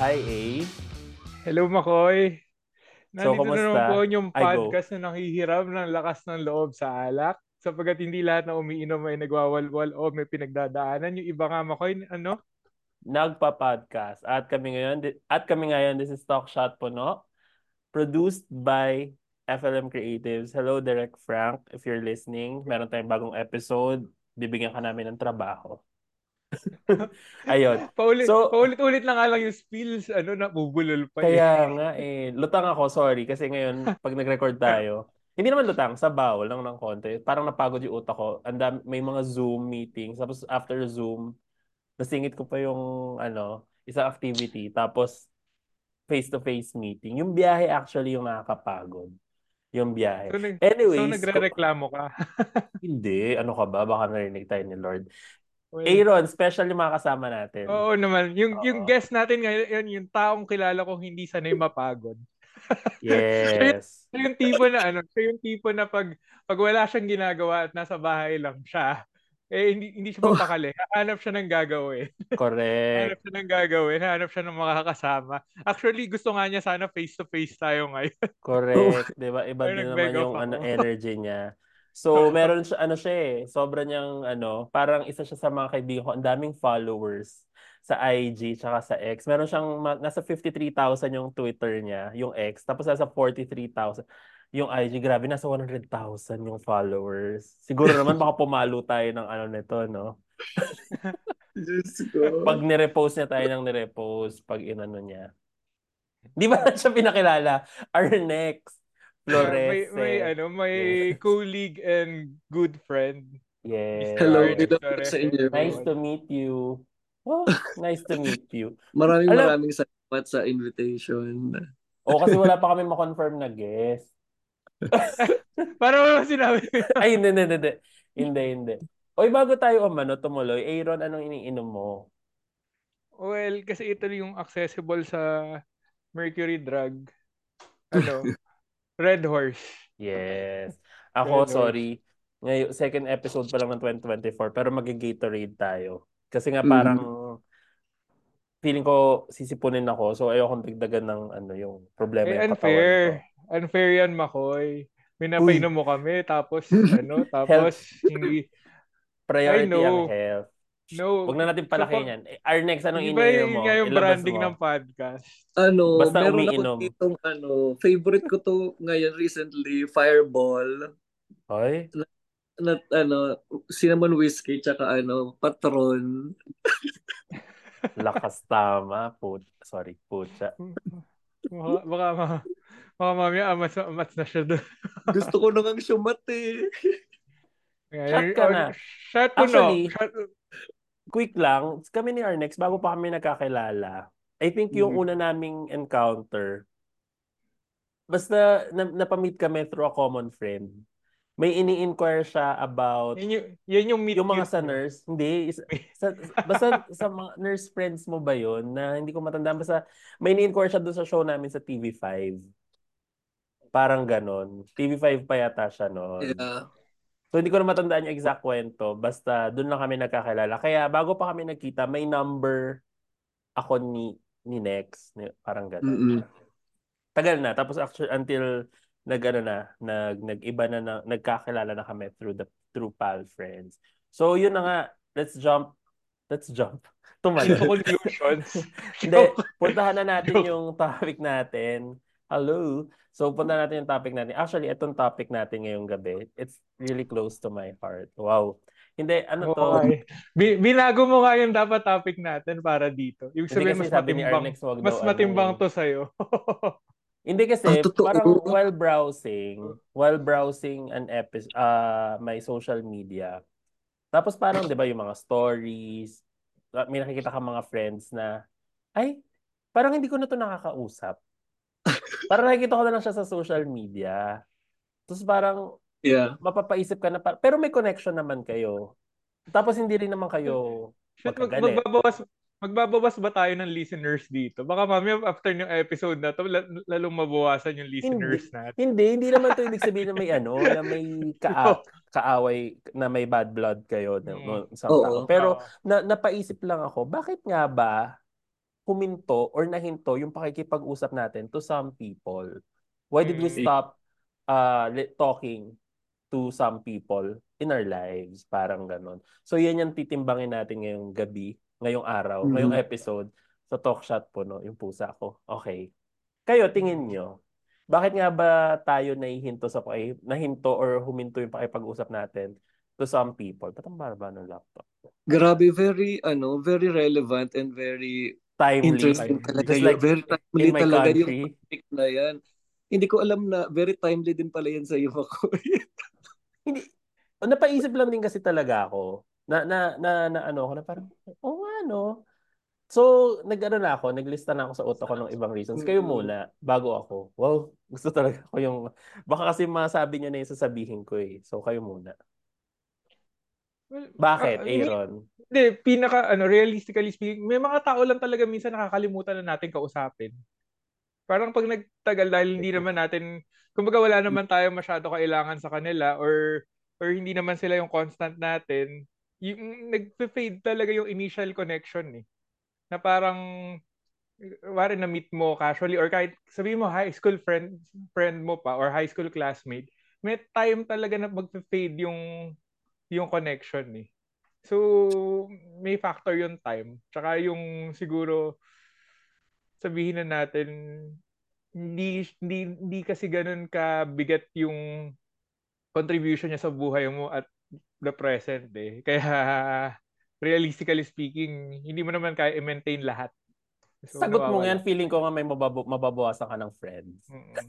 Hi, A. Hello, Makoy. So, Nandito na naman po kamusta? ang inyong I go. podcast na nanghihiram ng lakas ng loob sa alak. Sapagkat hindi lahat na umiinom ay nagwawalwal o may pinagdadaanan. Yung iba nga, Makoy, ano? Nagpa-podcast. At kami ngayon, this is Talk Shot Puno, produced by FLM Creatives. Hello, Derek Frank. If you're listening, meron tayong bagong episode. Bibigyan ka namin ng trabaho. Ayun. So, Paulit-ulit na nga lang yung spills, nabubulol pa eh. kaya nga lutang ako, sorry. Kasi ngayon, pag nag-record tayo, hindi naman lutang, sabaw lang ng konti. Parang napagod yung utak ko. May mga Zoom meetings. Tapos after Zoom, nasingit ko pa yung isang activity tapos face-to-face meeting. Yung biyahe actually yung nakakapagod. Yung biyahe. So Anyways, nagre-reklamo ka. hindi. Ano ka ba? Baka narinig tayo ni Lord. Well, Aaron, special yung mga kasama natin. oo naman. Yung Oo. guest natin ngayon, yung taong kilala kong hindi sanay mapagod. Yes. Siya yung tipo na siya yung tipo na pag wala siyang ginagawa at nasa bahay lang siya, hindi siya Oh, mapakali. Hanap siya ng gagawin. Hanap Correct. siya ng gagawin. Hanap siya ng makakasama. Actually, gusto nga niya sana face-to-face tayo ngayon. oh, Correct. 'Di ba? Iba Pero din naman nag-beg off yung ako. energy niya. So, meron siya siya sobra niyang parang isa siya sa mga kaibigan ko, ang daming followers sa IG tsaka sa X. Meron siyang nasa 53,000 yung Twitter niya, yung X, tapos nasa 43,000 yung IG. Grabe, nasa 100,000 yung followers. Siguro naman baka pumalo tayo ng nito, no? Diyos ko. Pag nirepost niya tayo ng nirepost, pag inano niya. Di ba na siya pinakilala? Our next, Yeah, may Florese. may Yes. colleague and good friend, Mr. Hello, Yes. Arnex hello po sa Flores, inyo. Nice everyone. to meet you. Oh, nice to meet you. Maraming Alam, maraming salamat sa invitation. kasi wala pa kami ma-confirm na guest. Para mo sinabi. Ay, hindi, hindi, hindi. Hindi, hindi. Oy, bago tayo tumuloy, Aaron, anong iniinom mo? Well, kasi ito yung accessible sa Mercury Drug. Ano? Red Horse. Yes. Ako, Red Horse. sorry. Ngayon, second episode pa lang ng 2024, pero mag-Gatorade tayo. Kasi nga parang Mm. feeling ko sisipunin ako, so ayokong dagdagan ng yung problema yung katawan Unfair. ko. Unfair yan, Makoy. Uy, Pinapainom mo kami, tapos, health, tapos, hindi, I priority ang know. health. No. Huwag na natin So, palakihin yan. Our next, anong hindi ba iniinom yun mo? nga yung Ilabas branding ng mo. podcast? Basta Meron ako umiinom. ditong favorite ko to ngayon recently, Fireball. Hoy, Na, cinnamon whiskey, tsaka Patron. lakas tama. Sorry, putya. Baka mamaya amats na siya doon. Gusto ko nang syumat eh. Shot ka na. Shot po no. Actually, quick lang, kami ni Arnex, bago pa kami nagkakilala, I think yung una naming encounter, basta napamit kami through a common friend. May ini-inquire siya about Yan yung meet yung mga cute sa nyo. nurse. Hindi, basta sa mga nurse friends mo ba yun na hindi ko matandaan. Basta may ini-inquire siya doon sa show namin sa TV5. Parang ganon. TV5 pa yata siya noon. Yeah. So hindi ko na matandaan yung exact kwento. Basta doon lang kami nagkakilala. Kaya bago pa kami nagkita, may number ako ni Nex. Parang ganon. Mm-mm. Tagal na. Tapos actually until nag-iba na, nagkakilala na kami through pal friends. So yun na nga. Let's jump. Into Tumalon. conclusions. Hindi, puntahan na natin yung topic natin. Hello. So puntahan natin yung topic natin. Actually, itong topic natin ngayong gabi, it's really close to my heart. Wow. Hindi, ano Oo nga to? eh. Binago mo nga yung dapat topic natin para dito. Ibig Hindi sabihin, kasi sabi ni Arnex, wag mas daw matimbang to sa'yo. Hindi Ah, kasi parang totoo. while browsing my social media. Tapos parang 'di ba yung mga stories, may nakikita ka mga friends na ay, parang hindi ko na 'to nakakausap. Parang nakikita ko na lang siya sa social media. Tapos parang Yeah. mapapaisip ka na pero may connection naman kayo. Tapos hindi rin naman kayo Shit, magkagalit. magbabawas ba tayo ng listeners dito? Baka mamaya after yung episode na to, lalong mabawasan yung Hindi, listeners natin. hindi naman 'to ibig sabihin na may na may kaaway na may bad blood kayo Mm. no, isang tao. Oo. Pero Oo. napaisip lang ako, bakit nga ba huminto or nahinto yung pakikipag-usap natin to some people? Why did we Mm. stop talking to some people in our lives? Parang ganon. So yan yung titimbangin natin ngayong gabi, ngayong araw, ngayong episode sa Talk Shot po, no? Yung pusa ko. Okay. Kayo, tingin nyo, bakit nga ba tayo nahinto or huminto yung pakipag-usap natin to some people? Ba't ang baba ng laptop? Grabe, very relevant and very Timely. interesting talaga Just yun. like Very in timely my talaga yung country. topic na yan. Hindi ko alam na very timely din pala yan sa iyo ako. Hindi, napaisip lang din kasi talaga ako na ano ako na parang, ano. So, naglista na ako sa utak ko ng ibang reasons. Kayo muna, bago ako. Wow, gusto talaga ko yung, baka kasi masabi niyo na yung sasabihin ko eh. So, kayo muna. Well, Bakit, I mean, Aaron? hindi, realistically speaking, may mga tao lang talaga minsan nakakalimutan na natin kausapin. Parang pag nagtagal dahil hindi naman natin, kumbaga wala naman tayo masyado kailangan sa kanila or hindi naman sila yung constant natin, yung nag-fade talaga yung initial connection eh. Na parang wari na meet mo casually or kahit sabihin mo high school friend mo pa or high school classmate, may time talaga na mag-fade yung connection eh. So, may factor yung time. Tsaka yung siguro sabihin na natin hindi kasi ganun kabigat yung contribution niya sa buhay mo at the present eh. Kaya realistically speaking, hindi mo naman kaya i-maintain lahat. So Sagot mo nawawala. yan, feeling ko nga may mababawasan ka ng friends. Mm.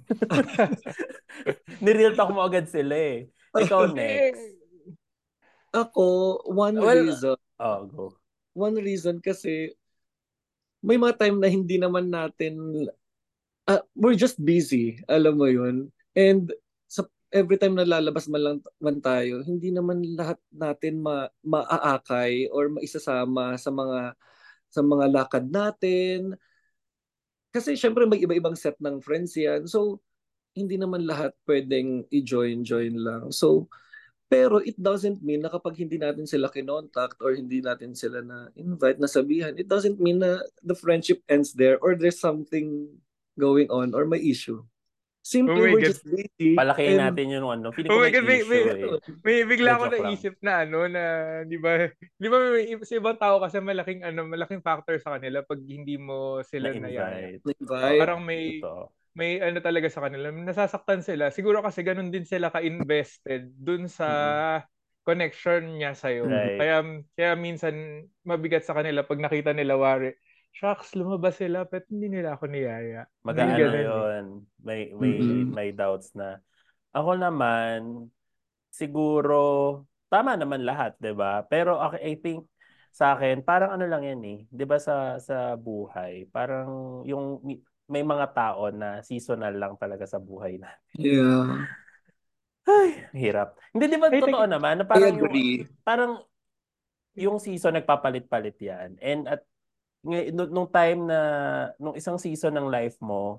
Nireal talk mo agad sila eh. Ikaw next. Ako, Well, go. one reason kasi may mga time na hindi naman natin we're just busy, alam mo yun. And every time na lalabas man tayo, hindi naman lahat natin maaakay or maisasama sa mga lakad natin. Kasi syempre may iba-ibang set ng friends yan. So, hindi naman lahat pwedeng i-join lang. So, pero it doesn't mean na kapag hindi natin sila kinontact or hindi natin sila na invite, na sabihan, it doesn't mean na the friendship ends there or there's something going on or may issue. Oh Simply, my we're God. just busy Palakihin and natin yung ano. Feeling Oh ko my may God, issue eh. may bigla Hindi, ako joke lang. naisip na di ba sa ibang tao kasi malaking factor sa kanila pag hindi mo sila nayaya. Na-invite. invite. Parang Totoo. may ano talaga sa kanila, nasasaktan sila. Siguro kasi ganun din sila ka-invested dun sa connection niya sa'yo. Right. Kaya minsan mabigat sa kanila pag nakita nila wari, shucks, lumabas sila, but hindi nila ako niyaya. May Mag-aano ganun eh. yun. Mm-mm. May doubts na. Ako naman, siguro, tama naman lahat, 'di ba? Pero I think sa akin, parang ano lang yan eh. 'Di ba sa buhay, parang yung may mga tao na seasonal lang talaga sa buhay na. Yeah, Ay, hirap. Hindi, 'di ba Hey, totoo naman na I agree. parang yung season nagpapalit-palit yan. And at nung time na nung isang season ng life mo,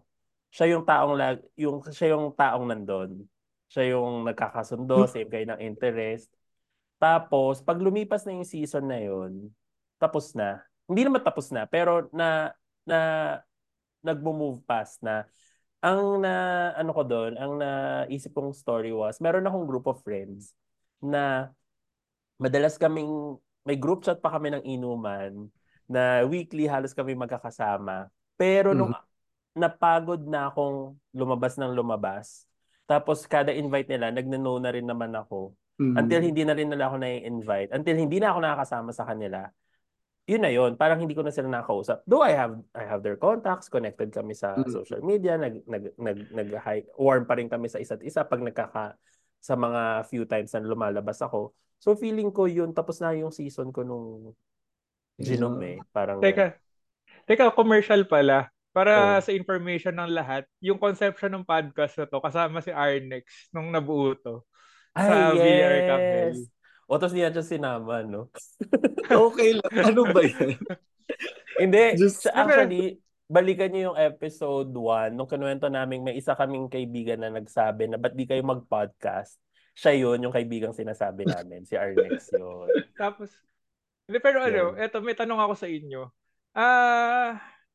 siya yung taong nandun. Siya yung nagkakasundo, same kayo ng interest. Tapos pag lumipas na yung season na yun, tapos na. Hindi naman tapos na, pero na nagmo-move past na. Ang na ano ko doon, ang naisip kong story was, meron akong group of friends na madalas kaming may group chat pa kami ng inuman na weekly halos kami magkakasama. Pero nung Mhm. napagod na akong lumabas ng lumabas, tapos kada invite nila, nagno-no na rin naman ako. Until Mm. hindi na rin nila ako na-invite. Until hindi na ako nakakasama sa kanila. Yun na yun. Parang hindi ko na sila nakakausap. Though I have their contacts, connected kami sa Mm. social media, warm pa rin kami sa isa't isa pag sa mga few times na lumalabas ako. So feeling ko yun, tapos na yung season ko nung Ginom Yeah. parang yun. Teka, commercial pala. Para Oh. sa information ng lahat, yung conception ng podcast na to, kasama si Arnex nung nabuo to Ay, sa Villa yes! Arcangel. O, tapos niya siya sinama, no? Okay lang. Ano ba yan? Hindi. Just, Pero, Actually, balikan niyo yung episode 1 nung kinuwento namin may isa kaming kaibigan na nagsabi na ba't di kayo mag-podcast? Siya yun, yung kaibigang sinasabi namin. Si Arnex yun. tapos, pero Yun. eto, may tanong ako sa inyo. Ah,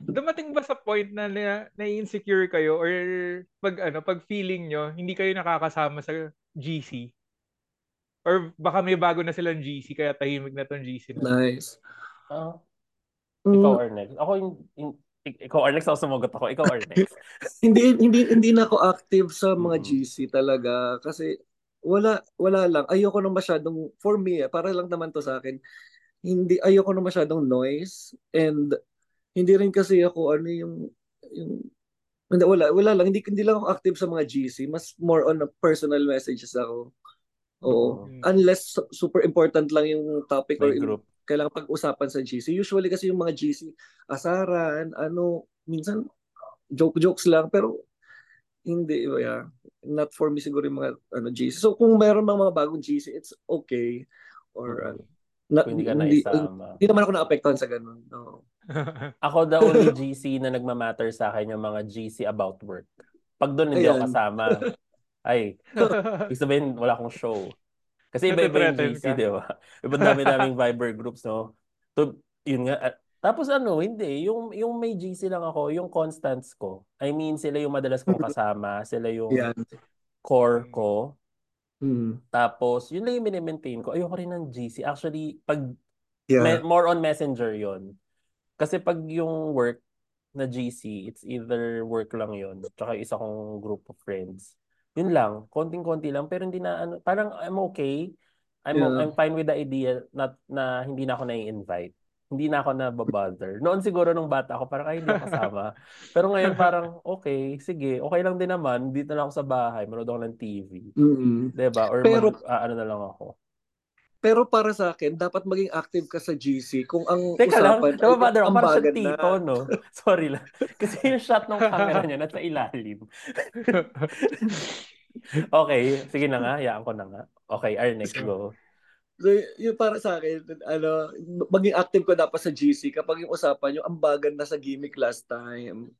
dumating ba sa point na insecure kayo or pag feeling nyo hindi kayo nakakasama sa GC? Or baka may bago na silang GC kaya tahimik na tong GC na to? Nice. Ah, ikaw Mm, or next? Ako ikaw or next, ako sumagot ako. Ikaw or next? hindi na ako active sa mga Mm-mm. GC talaga kasi wala lang. Ayoko na masyadong for me, para lang naman to sa akin. Hindi ayoko na masyadong noise and hindi rin kasi ako ano yung hindi, wala lang hindi lang ako active sa mga GC, mas more on a personal messages ako. Oo. Mm-mm. Unless super important lang yung topic May or group. kailangan pag-usapan sa GC. Usually kasi yung mga GC, asaran, minsan joke-jokes lang, pero hindi, yeah. Not for me siguro yung mga GC. So kung meron mga bagong GC, it's okay. Or Mm-mm. na, Kung hindi ka naisama. hindi naman ako naapektuhan sa ganun. No. Ako, the only GC na nagmamatter sa akin yung mga GC about work. Pag doon hindi ako Ayan. kasama, ay, ibig sabihin wala akong show. Kasi iba-iba yung Natathreaten GC, ka. di ba? Iba dami-daming Viber groups, no? To, yun nga. Tapos hindi. Yung may GC lang ako, yung constants ko. I mean, sila yung madalas kong kasama. Sila yung Yan. core ko. Mm. Tapos, yun lang yung minimaintain ko. Ayoko rin ng GC. Actually, Yeah. more on messenger yon. Kasi pag yung work na GC, it's either work lang yon, tsaka isa kong group of friends. Yun lang, konting-konti lang, pero hindi na, parang I'm okay. Yeah. I'm fine with the idea na hindi na ako nai-invite. Hindi na ako nababother. Noon siguro nung bata ako, parang ay hindi ako kasama. Pero ngayon parang, okay, sige, okay lang din naman. Dito na ako sa bahay, manood ako ng TV. Mm. 'Di ba? Or Pero ano na lang ako. Pero para sa akin, dapat maging active ka sa GC kung ang Teka lang, usapan ay nababother ako. Parang siyang ambagan na. tito, no? Sorry lang. Kasi yung shot ng camera niya nasa ilalim. Okay, sige na nga. Hayaan ko na nga. Okay, our next go. So, yung para sa akin, maging active ka dapat sa GC kapag yung usapan yung ambagan na sa gimmick last time.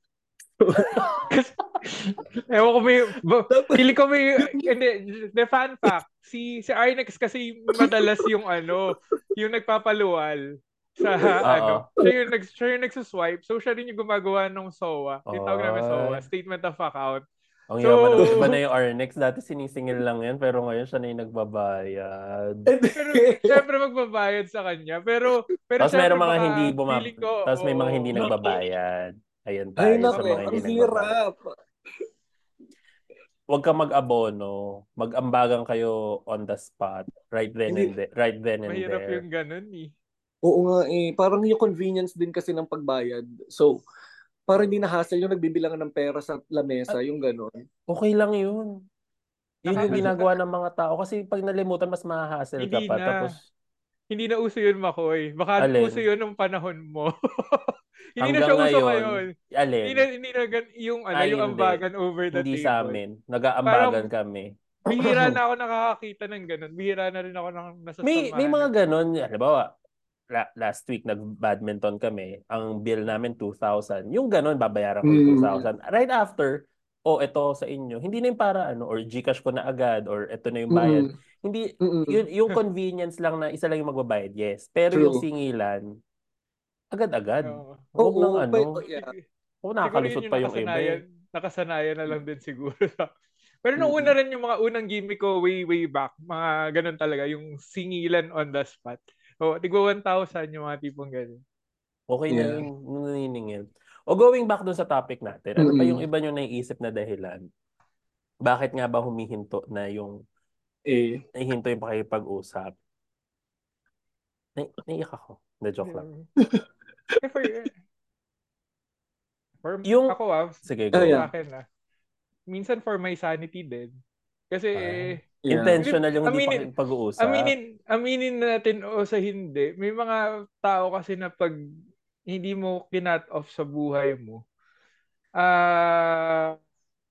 Ewan ko Dapat, feeling ko hindi, the fun fact, si Arnex kasi madalas yung nagpapaluwal sa Oo. siya yung nagsuswipe, so siya rin yung gumagawa ng SOA, yung tawag namin SOA, Ay, Statement of Account. ang So, yaman ng iba na yung Arnex. Dati sinisingil lang yan, pero ngayon siya na yung nagbabayad. pero syempre magbabayad sa kanya, pero Tapos syempre meron mga hindi baka feeling ko, Tapos may mga hindi oo. nagbabayad. Ayan ay tayo sa nako, mga ang hindi nagbabayad. hirap. Huwag kang mag-abono. Mag-ambagan kayo on the spot. Hindi, Right then and Mahirap there. yung ganun eh. oo nga parang yung convenience din kasi ng pagbayad. So, parang hindi na hassle yung nagbibilangan ng pera sa lamesa, At yung gano'n. okay lang yun. Yun yung Nakaka ginagawa ng mga tao. Kasi pag nalimutan, mas mahahassle ka hindi pa. na. Tapos, Hindi na uso yun, Makoy. Baka uso alin? yun nung panahon mo. Hindi na siya Hanggang uso ngayon, ngayon. alin? Hindi na Ay, yung hindi. ambagan over the Hindi sa table. amin. Nag-aambagan Parang kami. bihira na ako nakakakita ng ganun. Bihira na rin ako May nasasamahan mga ng ganun. ganon. Halimbawa, last week nag-badminton kami. Ang bill namin 2,000. Yung ganon, babayaran ko yung Mm, 2,000. Right after, ito sa inyo. Hindi na yung para or GCash ko na agad or ito na yung bayad. mm, Hindi, mm, yung convenience lang na isa lang yung magbabayad. Yes. Pero yung true. singilan, agad-agad. Oo. Huwag nang Oo, yeah. Huwag Siguro nakakalusot yun yung pa yung iba eh. nakasanayan na lang din siguro. Pero nung una Mm. rin yung mga unang gimmick ko way back, mga ganun talaga, yung singilan on the spot. O, tigwa 1,000 yung mga tipong ganun. Okay na Yeah. yun, nung naniningil. O going back dun sa topic natin, ano pa yung Mm. iba nyo naiisip na dahilan? Bakit nga ba humihinto na yung Eh. nahihinto yung pakipag-usap? Naiyak ako. Na joke lang. Eh, for Yung, ako sige Oh, go. sa yeah. akin minsan for my sanity din. Kasi, Ah, Yeah. intentional yung hindi aminin, pakipag-uusap. aminin natin o sa hindi, may mga tao kasi na pag hindi mo kinat off sa buhay mo, ah,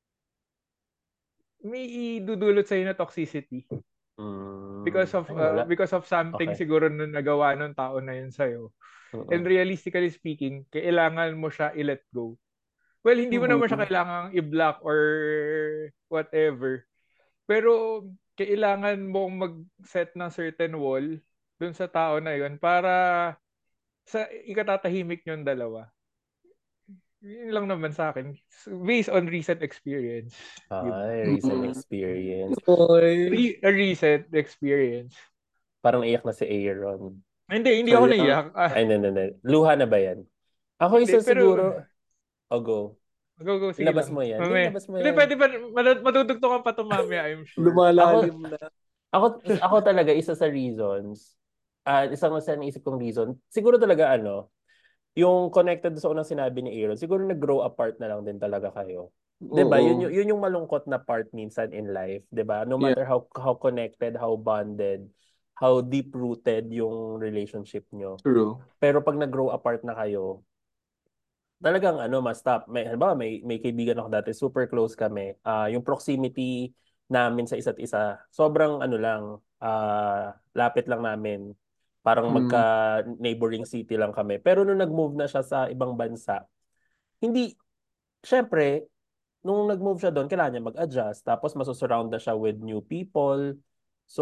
may idudulot sa'yo na toxicity Wala. because of something Okay. siguro na nagawa ng tao na yun sa'yo. And Mm-mm. realistically speaking, kailangan mo siya i-let go. Well, hindi mo naman siya Mm. kailangang i-block or whatever. Pero kailangan mong mag-set ng certain wall dun sa tao na yun para sa ikatatahimik yung dalawa. Yun lang naman sa akin. Based on recent experience. Ay, recent Mm. experience. Oy, A recent experience. Parang iyak na si Aaron. Hindi ako kaya, naiyak. Ay, hindi. Luha na ba yan? Ako Hindi, isa pero siguro, go. go, sige Ilabas lang. mo yan. Hindi, Mamaya. ilabas mo Hindi, yan. pwede ba, matutugtukan pa ito mamaya, I'm sure. Ako, lumalalim na. ako talaga, isa sa reasons, isang sa naisip kong reason, siguro talaga yung connected sa unang sinabi ni Aaron, siguro nag-grow apart na lang din talaga kayo. 'Di ba? Oo. Yun yung malungkot na part minsan in life, 'di ba? No Yeah, matter how connected, how bonded, how deep-rooted yung relationship nyo. true. Pero pag nag-grow apart na kayo, talagang mas stop. Halimbawa, may kaibigan ako dati, super close kami. Yung proximity namin sa isa't isa, sobrang lang, lapit lang namin. Parang Mm. magka-neighboring city lang kami. Pero nung nag-move na siya sa ibang bansa, hindi, syempre, nung nag-move siya doon, kailangan niya mag-adjust. Tapos masusurround na siya with new people. So,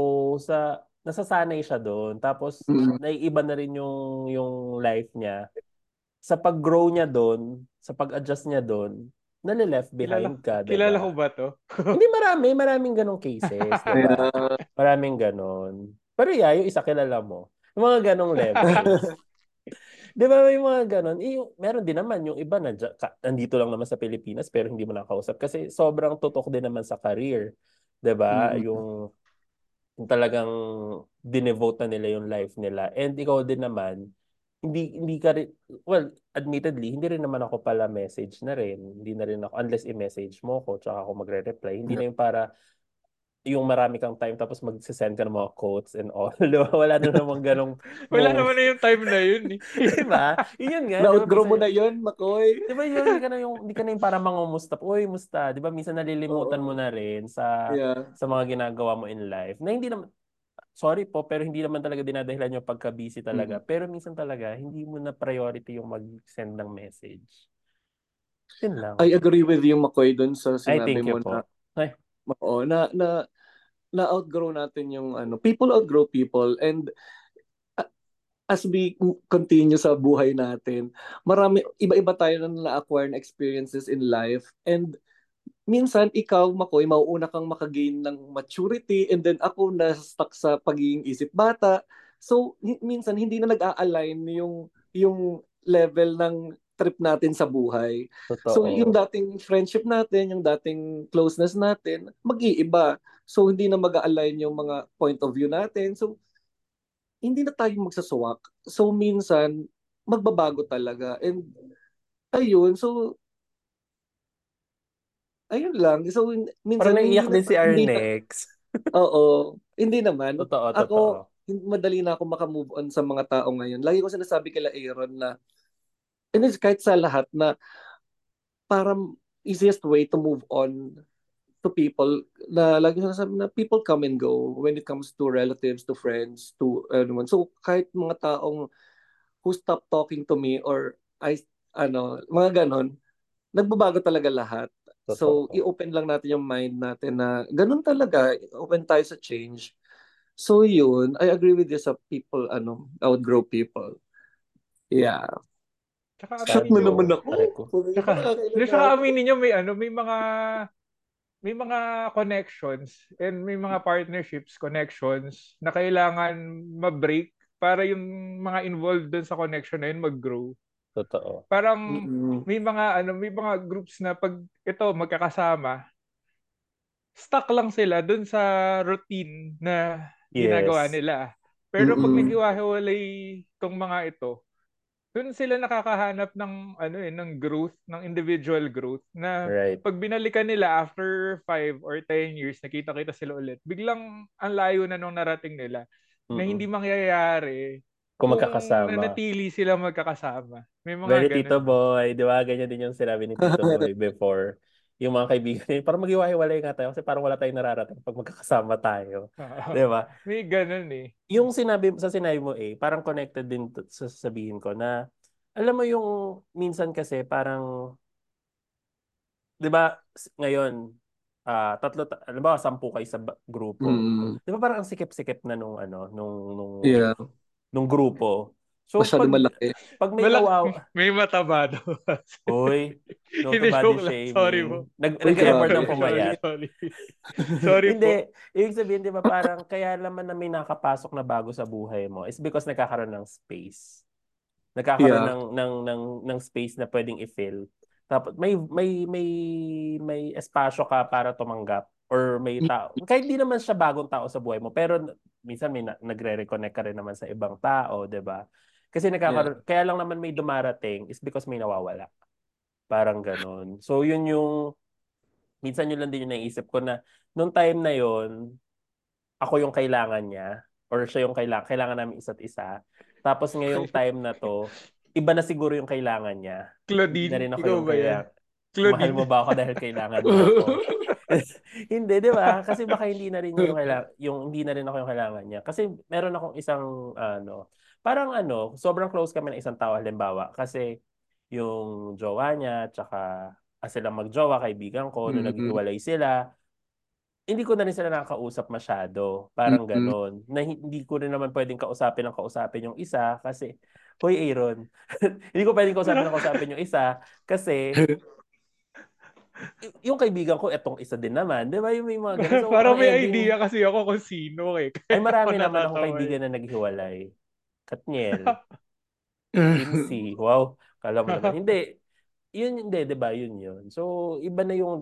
nasasanay siya doon. Tapos, Mm. naiiba na rin yung life niya. Sa pag-grow niya doon, sa pag-adjust niya doon, nalileft Kilala, behind ka, 'di kilala ko ba? ba to? Hindi maraming ganong cases, 'di ba? Kaya, Maraming ganon. Pero yeah, yung isa kilala mo. Yung mga ganong levels. 'Di ba may mga ganon? Meron din naman yung iba na nandito lang naman sa Pilipinas pero hindi mo nakakausap kasi sobrang tutok din naman sa career. 'Di ba? mm. Yung talagang dinevote na nila yung life nila. And ikaw din naman, hindi ka rin, well, admittedly, hindi rin naman ako pala message na rin. Hindi na rin ako, unless i-message mo ko, tsaka ako magre-reply. Hindi Yeah. na yung para, yung marami kang time tapos mag-send ka ng mga quotes and all. Di ba? Wala na namang ganong Wala moment. naman na yung time na yun eh. Di ba? Yun nga, di ba? Na-outgrow mo Minsan, na yun, Makoy. di ba yun, hindi ka na yung para mangumusta. Uy, musta? Di ba? Minsan nalilimutan mo Oo. na rin sa Yeah. mga ginagawa mo in life na hindi naman, sorry po, pero hindi naman talaga dinadahilan yung pagka-busy talaga. Mm. Pero minsan talaga, hindi mo na priority yung mag-send ng message. Yun lang. I agree with you, Makoy, dun sa Ay, sinabi thank you mo na, po. Ay, oo, na-outgrow natin yung people outgrow people, and uh, as we continue sa buhay natin, marami, iba-iba tayo na na-acquire na experiences in life, and minsan ikaw, Makoy, mauuna kang makagain ng maturity, and then ako na stuck sa pagiging isip bata. So minsan hindi na nag-a-align yung level ng trip natin sa buhay. So yung totoo. dating friendship natin, yung dating closeness natin, mag-iiba. So hindi na mag-a-align yung mga point of view natin. So hindi na tayo magsasawak. So minsan magbabago talaga. And ayun, so ayun lang. So Parang minsan naiiyak din si hindi na, Arnex. oo, hindi naman. Totoo. Ako, madali na ako makamove on sa mga tao ngayon. Lagi ko sinasabi kila Aaron na, and it's kahit sa lahat na parang easiest way to move on to people, na lagi ko sinasabi na people come and go when it comes to relatives, to friends, to anyone. So kahit mga taong who stop talking to me, or mga ganon, nagbabago talaga lahat. So, Totoo. i-open lang natin yung mind natin na ganun talaga, open tayo sa change. So, yun, I agree with you sa people, outgrow people. Yeah. Tsaka Shot aminin na nyo, naman Sakto. ako. Aray ko. Pagay tsaka, ko nakakailan hindi, na tsaka ako. aminin nyo may mga connections and may mga partnerships, connections na kailangan ma-break para yung mga involved dun sa connection na yun mag-grow. Totoo. Parang Mm-mm. may mga groups na pag ito magkakasama, stuck lang sila dun sa routine na ginagawa Yes. nila. Pero pag Mm-mm. naghiwa-hiwalay tong mga ito, dun sila nakakahanap ng ng growth, ng individual growth na Right. pag binalikan nila after 5 or 10 years, nakita-kita sila ulit. Biglang ang layo na nung narating nila na hindi Mm-mm. mangyayari Kung kung magkakasama. nanatili sila magkakasama. May mga Very Tito ganun. Boy. Di ba? Ganyan din yung sinabi ni Tito Boy before. Yung mga kaibigan niya, parang maghiwa-hiwalay nga tayo kasi parang wala tayong nararating pag magkakasama tayo. Di ba? May ganun eh. Yung sinabi mo parang connected din sa sasabihin ko na, alam mo yung minsan kasi parang, di ba, ngayon, alam ba, 10 kayo sa grupo. Mm-mm. Di ba parang ang sikip-sikip na nung Yeah. nung grupo. So Masyado malaki. pag may May mataba daw. Hoy, no to Hindi, body joke lang. Sorry shaming. po. Uy, Nag-effort ng grabe. pumayat. Sorry. Sorry po. Hindi, ibig sabihin, di ba, parang kaya naman na may nakapasok na bago sa buhay mo is because nagkakaroon ng space. Nagkakaroon Yeah. ng space na pwedeng i-fill. Tapos may espasyo ka para tumanggap or may tao. Kahit di naman siya bagong tao sa buhay mo, pero minsan may nagre-reconnect ka rin naman sa ibang tao, 'di ba? Kasi Yeah. kaya lang naman may dumarating is because may nawawala. Parang ganun. So yun yung minsan yun lang din yung naisip ko na nung time na yun, ako yung kailangan niya or siya yung kailangan namin isa't isa. Tapos ngayong time na to, iba na siguro yung kailangan niya. Hindi na Claudine, rin ako ikaw yung ba yan? mahal mo Claudine. ba ako dahil kailangan mo ako? Hindi, 'di ba? Kasi baka hindi na rin niya hindi na rin ako yung kailangan niya. Kasi meron akong isang parang sobrang close kami ng isang tao halimbawa kasi yung jowa niya tsaka silang magjowa kaibigan ko nung Mm-mm. naghihiwalay sila hindi ko na rin sila nakakausap masyado. Parang Mm-mm. ganon. Na hindi ko rin naman pwedeng kausapin yung isa kasi, Hoy Aaron, hindi ko pwedeng kausapin yung isa kasi yung kaibigan ko, etong isa din naman. Di ba yung may mga ganun? So, Parang ang may ending, idea kasi ako kung sino eh. ay Kaya ako marami naman akong natatawa eh. kaibigan na naghiwalay. Katniel, Quincy, wow, kala mo naman. Hindi, hindi, di ba? Yun. So, iba na yung,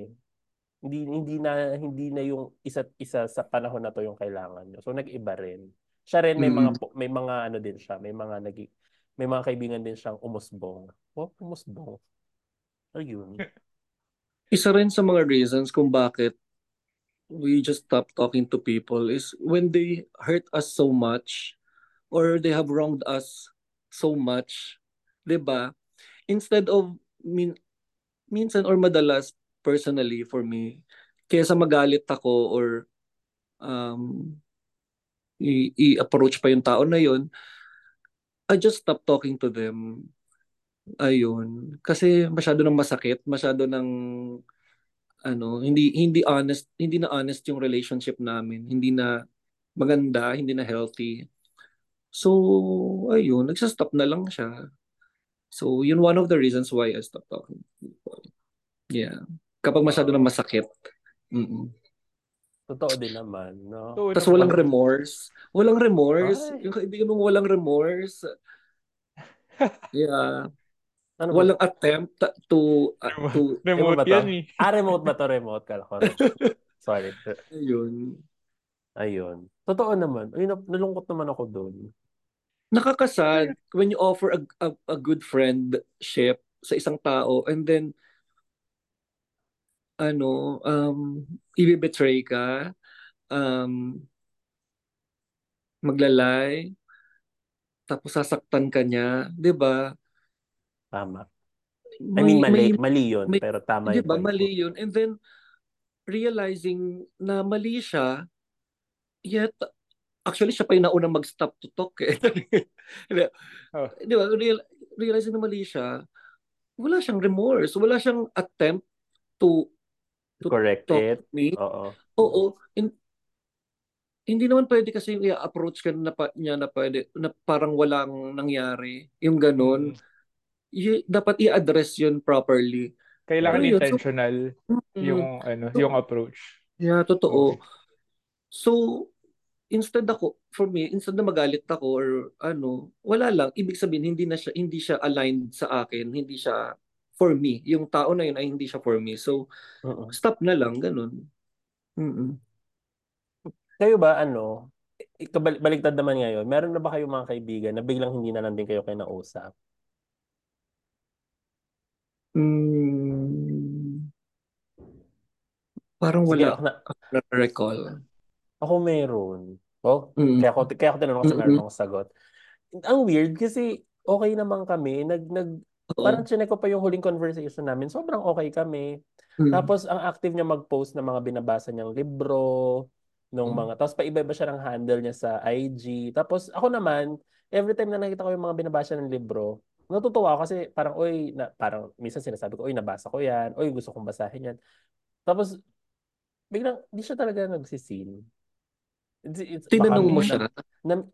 hindi na yung isa't isa sa panahon na to yung kailangan nyo. So nag-iba rin. Siya rin Mm-mm. may mga din siya, may mga kaibigan din siyang umusbong. Oh, umusbong. Ayun. Isa rin sa mga reasons kung bakit we just stop talking to people is when they hurt us so much or they have wronged us so much, 'di ba? Instead of minsan or madalas personally for me, kaysa magalit ako or um, i-approach pa yung tao na yon, I just stop talking to them. Ayun. Kasi masyado nang masakit, masyado nang hindi na honest yung relationship namin. Hindi na maganda, hindi na healthy. So, ayun, nagsa-stop na lang siya. So, yun one of the reasons why I stopped talking to people. Yeah. Kapag masyado na Oo. masakit. Mm-mm. Totoo din naman, no? Oo Tapos naman. walang remorse. Walang remorse. Ay, Yung kaibigan mong walang remorse. Yeah. ano ba? Walang attempt to Ba Remote to? yan eh. Remote ba to? Remote. Kala ko remote. Sorry. ayun. Ayun. Totoo naman. Ay, nalungkot naman ako doon. Nakakasad when you offer a good friendship sa isang tao and then i-betray ka, um, maglalay, tapos sasaktan ka niya, 'di ba? Tama. I mean, May may mali yun, may pero tama 'di yung ba point mo. mali 'yun and then realizing na mali siya, yet actually siya pa yung naunang mag-stop to talk eh. 'Di Oh. di ba? Realizing na mali siya, wala siyang remorse, wala siyang attempt to to Correct talk to it. me. Oo. Oo, hindi naman pwede kasi yung i-approach ka niya na pwede na parang walang nangyari, yung ganun. Mm. Dapat i-address yun properly. Kailangan Ayun, so intentional mm, yung so approach. yeah, Oo. totoo. So for me, instead na magalit ako or wala lang, ibig sabihin hindi siya aligned sa akin, hindi siya for me. Yung tao na yun ay hindi siya for me. So Oo. stop na lang ganun. Mm. Kayo ba, baligtad naman ngayon, meron na ba kayong mga kaibigan na biglang hindi na lang din kayo kinausap? Mm, parang Sige, wala ako na-recall. ako meron. Oh, Mm. kaya ako tinanong kasi meron Mm. akong sagot. Ang weird kasi okay naman kami. Parang Oo. chinek ko pa yung huling conversation namin. Sobrang okay kami. Mm. Tapos ang active niya mag-post ng mga binabasa niyang libro, tapos paiba-iba siya ng handle niya sa IG. Tapos ako naman, every time na nakita ko yung mga binabasa ng libro, natutuwa ako kasi parang, parang minsan sinasabi ko, nabasa ko yan, gusto kong basahin yan. Tapos biglang, di siya talaga nagsisin. Baka Tinanong mo na, siya? na,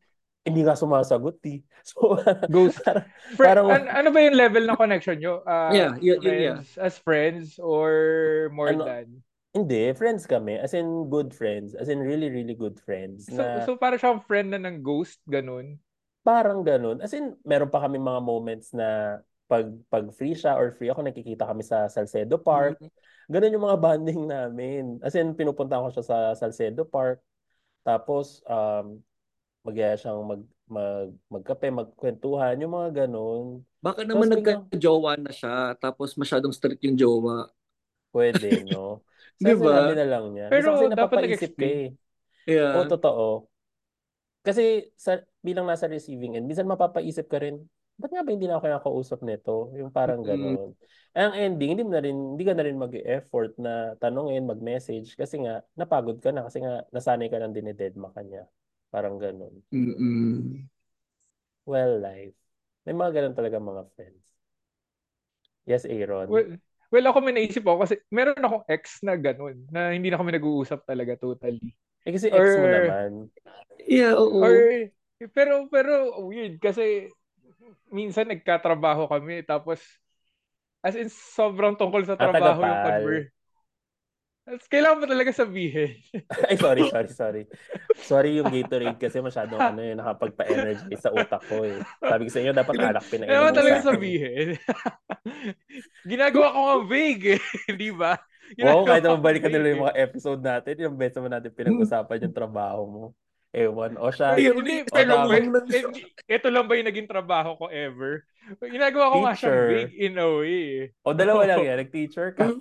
Hindi nga sumasagot eh. So, Ghost. parang, parang Ano ba yung level ng connection nyo? Yeah, yun yeah. Friends or more ano, than? hindi, friends kami. As in, good friends. As in, really, really good friends. Na So para siyang friend na ng ghost, ganun. parang ganun. As in, meron pa kami mga moments na pag free siya or free ako, nakikita kami sa Salcedo Park. Mm. Ganun yung mga bonding namin. As in, pinupunta ko siya sa Salcedo Park. Tapos, magyaya siyang magkape, magkwentuhan, yung mga ganun. Baka naman Tapos biglang, nagka-jowa na siya, tapos masyadong strict yung jowa. pwede, no? Di Sa sinabi ba? na lang niya. Minsan kasi Pero dapat napapaisip ka nag-explain. eh. Oo, Yeah. totoo. Kasi bilang nasa receiving end, minsan mapapaisip ka rin, ba't nga ba hindi na ako nakakausap nito? Yung parang Mm, gano'n. Ang ending, hindi ka na rin mag-effort na tanungin, mag-message kasi nga napagod ka na kasi nga nasanay ka nang dinededma ka niya. Parang gano'n. mm. Well, life. May mga gano'n talaga mga friends. Yes, Aaron. Well, ako may naisip ako kasi meron akong ex na ganun, na hindi na kami nag-uusap talaga totally. Eh kasi Or, ex mo naman. Yeah, or, oo. pero weird kasi minsan nagkatrabaho kami tapos as in sobrang tungkol sa trabaho yung Tagapal. conver. Kailangan mo talaga sabihin. Ay, sorry. Sorry yung Gatorade kasi masyadong nakapagpa-energize sa utak ko eh. Sabi ko sa inyo, dapat Pinag, alak pinainom Kailangan mo talaga sa akin eh. sabihin. Ginagawa ko nga vague eh. Di ba? Wow, kahit Ginagawa na ko mabalikan nila vague yung eh. mga episode natin, yung beses mo natin pinag-usapan yung trabaho mo. Ewan. O siya. Pero Hindi, O pero tama. nag-inom ng siya. ito lang ba yung naging trabaho ko ever? Ginagawa ko nga siyang Teacher. vague in a way. Eh. O dalawa lang yan. Nag-teacher ka.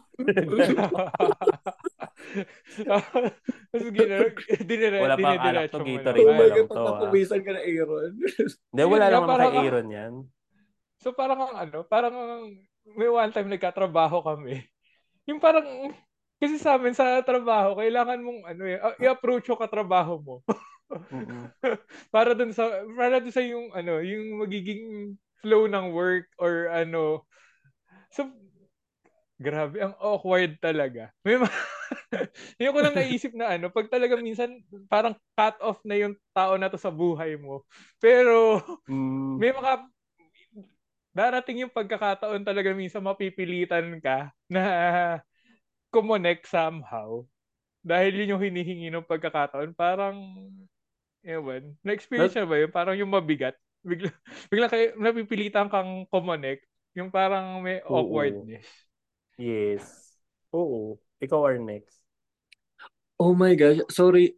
Tapos Wala pang alak to. dinediretso mo Oh Gatorade na my naman. lang God, to ha. pagpapawisan ka na, Aaron. Hindi, Yun wala nga, lang naman kay parang, Aaron yan. so parang parang may one time nagkatrabaho kami. Yung parang, kasi sa amin sa trabaho, kailangan mong i-approach yung katrabaho mo. Mm-mm. Para dun sa yung yung magiging flow ng work or ano. So grabe ang awkward talaga. Yun ko lang naisip na pag talaga minsan parang cut off na yung tao na to sa buhay mo. Pero Mm. may darating yung pagkakataon talaga minsan mapipilitan ka na kumonek somehow dahil yun yung hinihingi ng pagkakataon. Parang ewan. Na-experience Nag- na ba yun? Parang yung mabigat. Bigla kayo, napipilitan kang kumonek. Yung parang may Oo. awkwardness. Yes. Oo. Ikaw are next. Oh my gosh, sorry.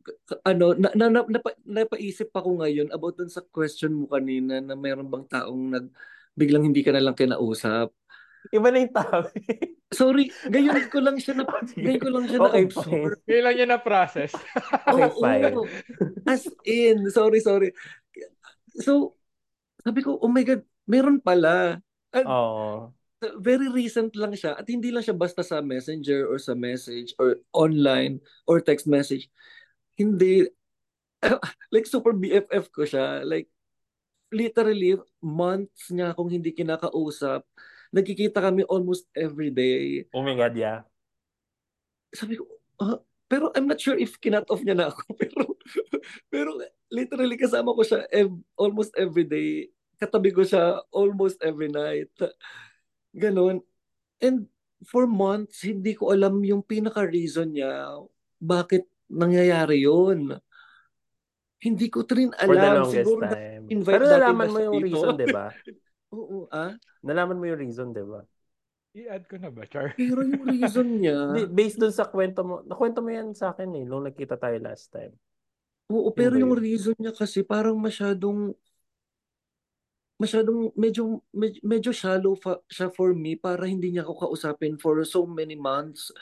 Napaisip ako ngayon about dun sa question mo kanina na mayroon bang taong biglang hindi ka na lang kinausap. Iba na yung topic. Sorry, ngayon ko Sige. lang siya Okay, fine. So, na-absorb. kailan niya na-process? Okay, fine. Oo. As in, sorry. So, sabi ko, oh my God, meron pala. And Oo. very recent lang siya at hindi lang siya basta sa messenger or sa message or online or text message. Hindi, like super BFF ko siya. Like literally months niya akong hindi kinakausap. Nagkikita kami almost every day. Oh my God, yeah. Sabi ko, "Ah," pero I'm not sure if kinat off niya na ako. Pero literally kasama ko siya almost every day. Katabi ko siya almost every night. Ganon. And for months, hindi ko alam yung pinaka-reason niya bakit nangyayari yun. Hindi ko rin For the alam. longest Siguro time. invite Pero natin na nalaman mo siya yung reason, dito. di ba? Oo, ah. Nalaman mo yung reason, di ba? I-add ko na ba, Char? Pero yung reason niya, Hindi, based dun sa kwento mo. Nakwento mo yan sa akin eh, nung nagkita tayo last time. oo, Yun pero ba yung yun? reason niya kasi parang masyadong medyo shallow siya for me para hindi niya ako kausapin for so many months,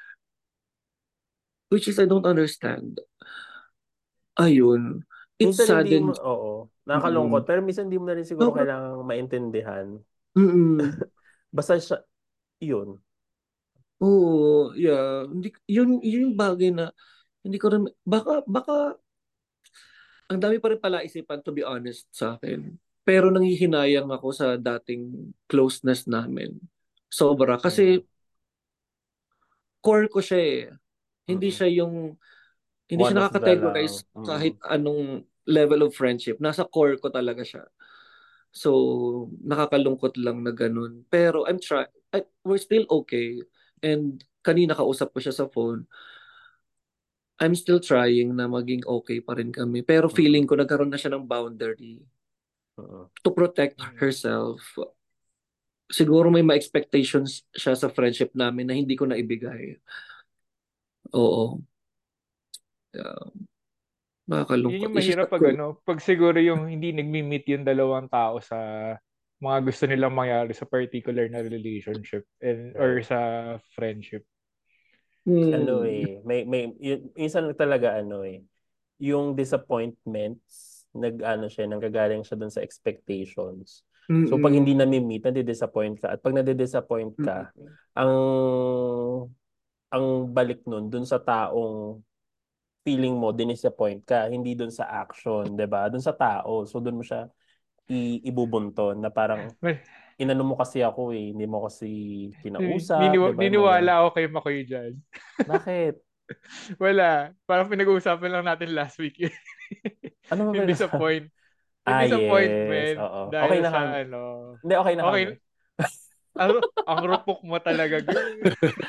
which is I don't understand. Ayun. It Minsan hindi mo, saddened. oo, nakakalungkot. Mm. Pero minsan hindi mo na rin siguro Sobrang, kailangang maintindihan. mm. Basta siya, yun. Oo, yeah. Hindi, yun yung bagay na hindi ko rin, baka, ang dami pa rin pala isipan to be honest sa akin. Pero nanghihinayang ako sa dating closeness namin. Sobra. Kasi Mm. core ko siya eh. Hindi Mm. siya yung, hindi siya Onest ka lang. nakakategorize Mm. kahit anong, level of friendship. Nasa core ko talaga siya. So, nakakalungkot lang na ganun. Pero we're still okay. And kanina kausap ko siya sa phone. I'm still trying na maging okay pa rin kami. Pero feeling ko nagkaroon na siya ng boundary to protect herself. Siguro may ma-expectations siya sa friendship namin na hindi ko na ibigay. Oo. Yeah. Yun Nakakalungkot. yung It's just mahirap not pag good. pag siguro yung hindi nagmi-meet yung dalawang tao sa mga gusto nilang mangyari sa particular na relationship or Right. sa friendship. Ano Hmm. minsan talaga yung disappointments, nanggagaling siya dun sa expectations. So pag hindi Mm-mm. nami-meet, nadi-disappoint ka. At pag nadi-disappoint ka, Mm-mm. ang ang balik nun dun sa taong feeling mo dinisappoint ka, hindi dun sa action, 'di ba? Dun sa tao. So dun mo siya ibubunton na parang inano mo kasi ako hindi mo kasi kinausap, 'di ba? Yung mga ganun. Niniwala ako kay Makoy dyan. Bakit? Wala. Parang pinag-uusapan lang natin last week yun. Ano ba Yung pinag-usapan? disappoint. Yung Yes, disappointment oo. Okay dahil na sa kami. ano. Hindi, okay na kami. Okay. Ang rupok mo talaga, girl.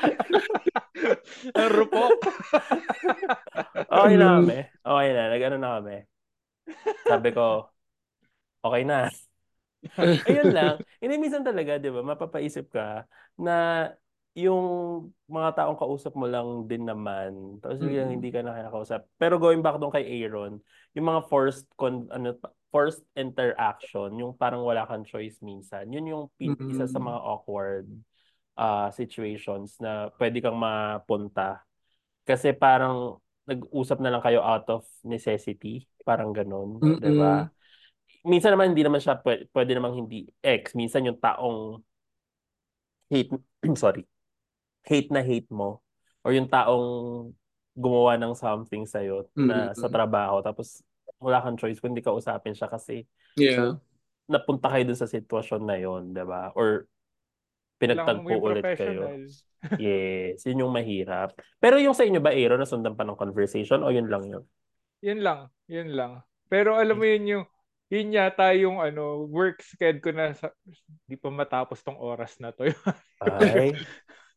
Ang rupok. Okay na Mm. kami. Okay na. Nag-ano na kami. Sabi ko, okay na. Ayun lang. Hindi, minsan talaga, di ba, mapapaisip ka na yung mga taong kausap mo lang din naman, tapos biglang Mm-mm. hindi ka na kinakausap. Pero going back doon kay Aaron, yung mga forced interaction, yung parang wala kang choice minsan, yun yung isa sa Mm-mm. mga awkward situations na pwede kang mapunta. Kasi parang nag-usap na lang kayo out of necessity, parang ganun, 'di Mm-mm. ba? Minsan naman hindi naman siya pwede namang hindi minsan yung taong hate sorry, hate na hate mo or yung taong gumawa ng something sa'yo na sa Mm-mm. trabaho tapos wala kang choice kundi kausapin siya kasi Yeah. napunta kayo dun sa sitwasyon na yon, 'di ba? Or Kailangan mo pinagtagpo yung ulit kayo. professional. Yes, yun yung mahirap. Pero yung sa inyo ba, Aaron, nasundan pa ng conversation o yun lang yun? Yun lang. Yun lang. Pero alam mo yun yata yung work schedule ko na di pa matapos tong oras na to. Ay,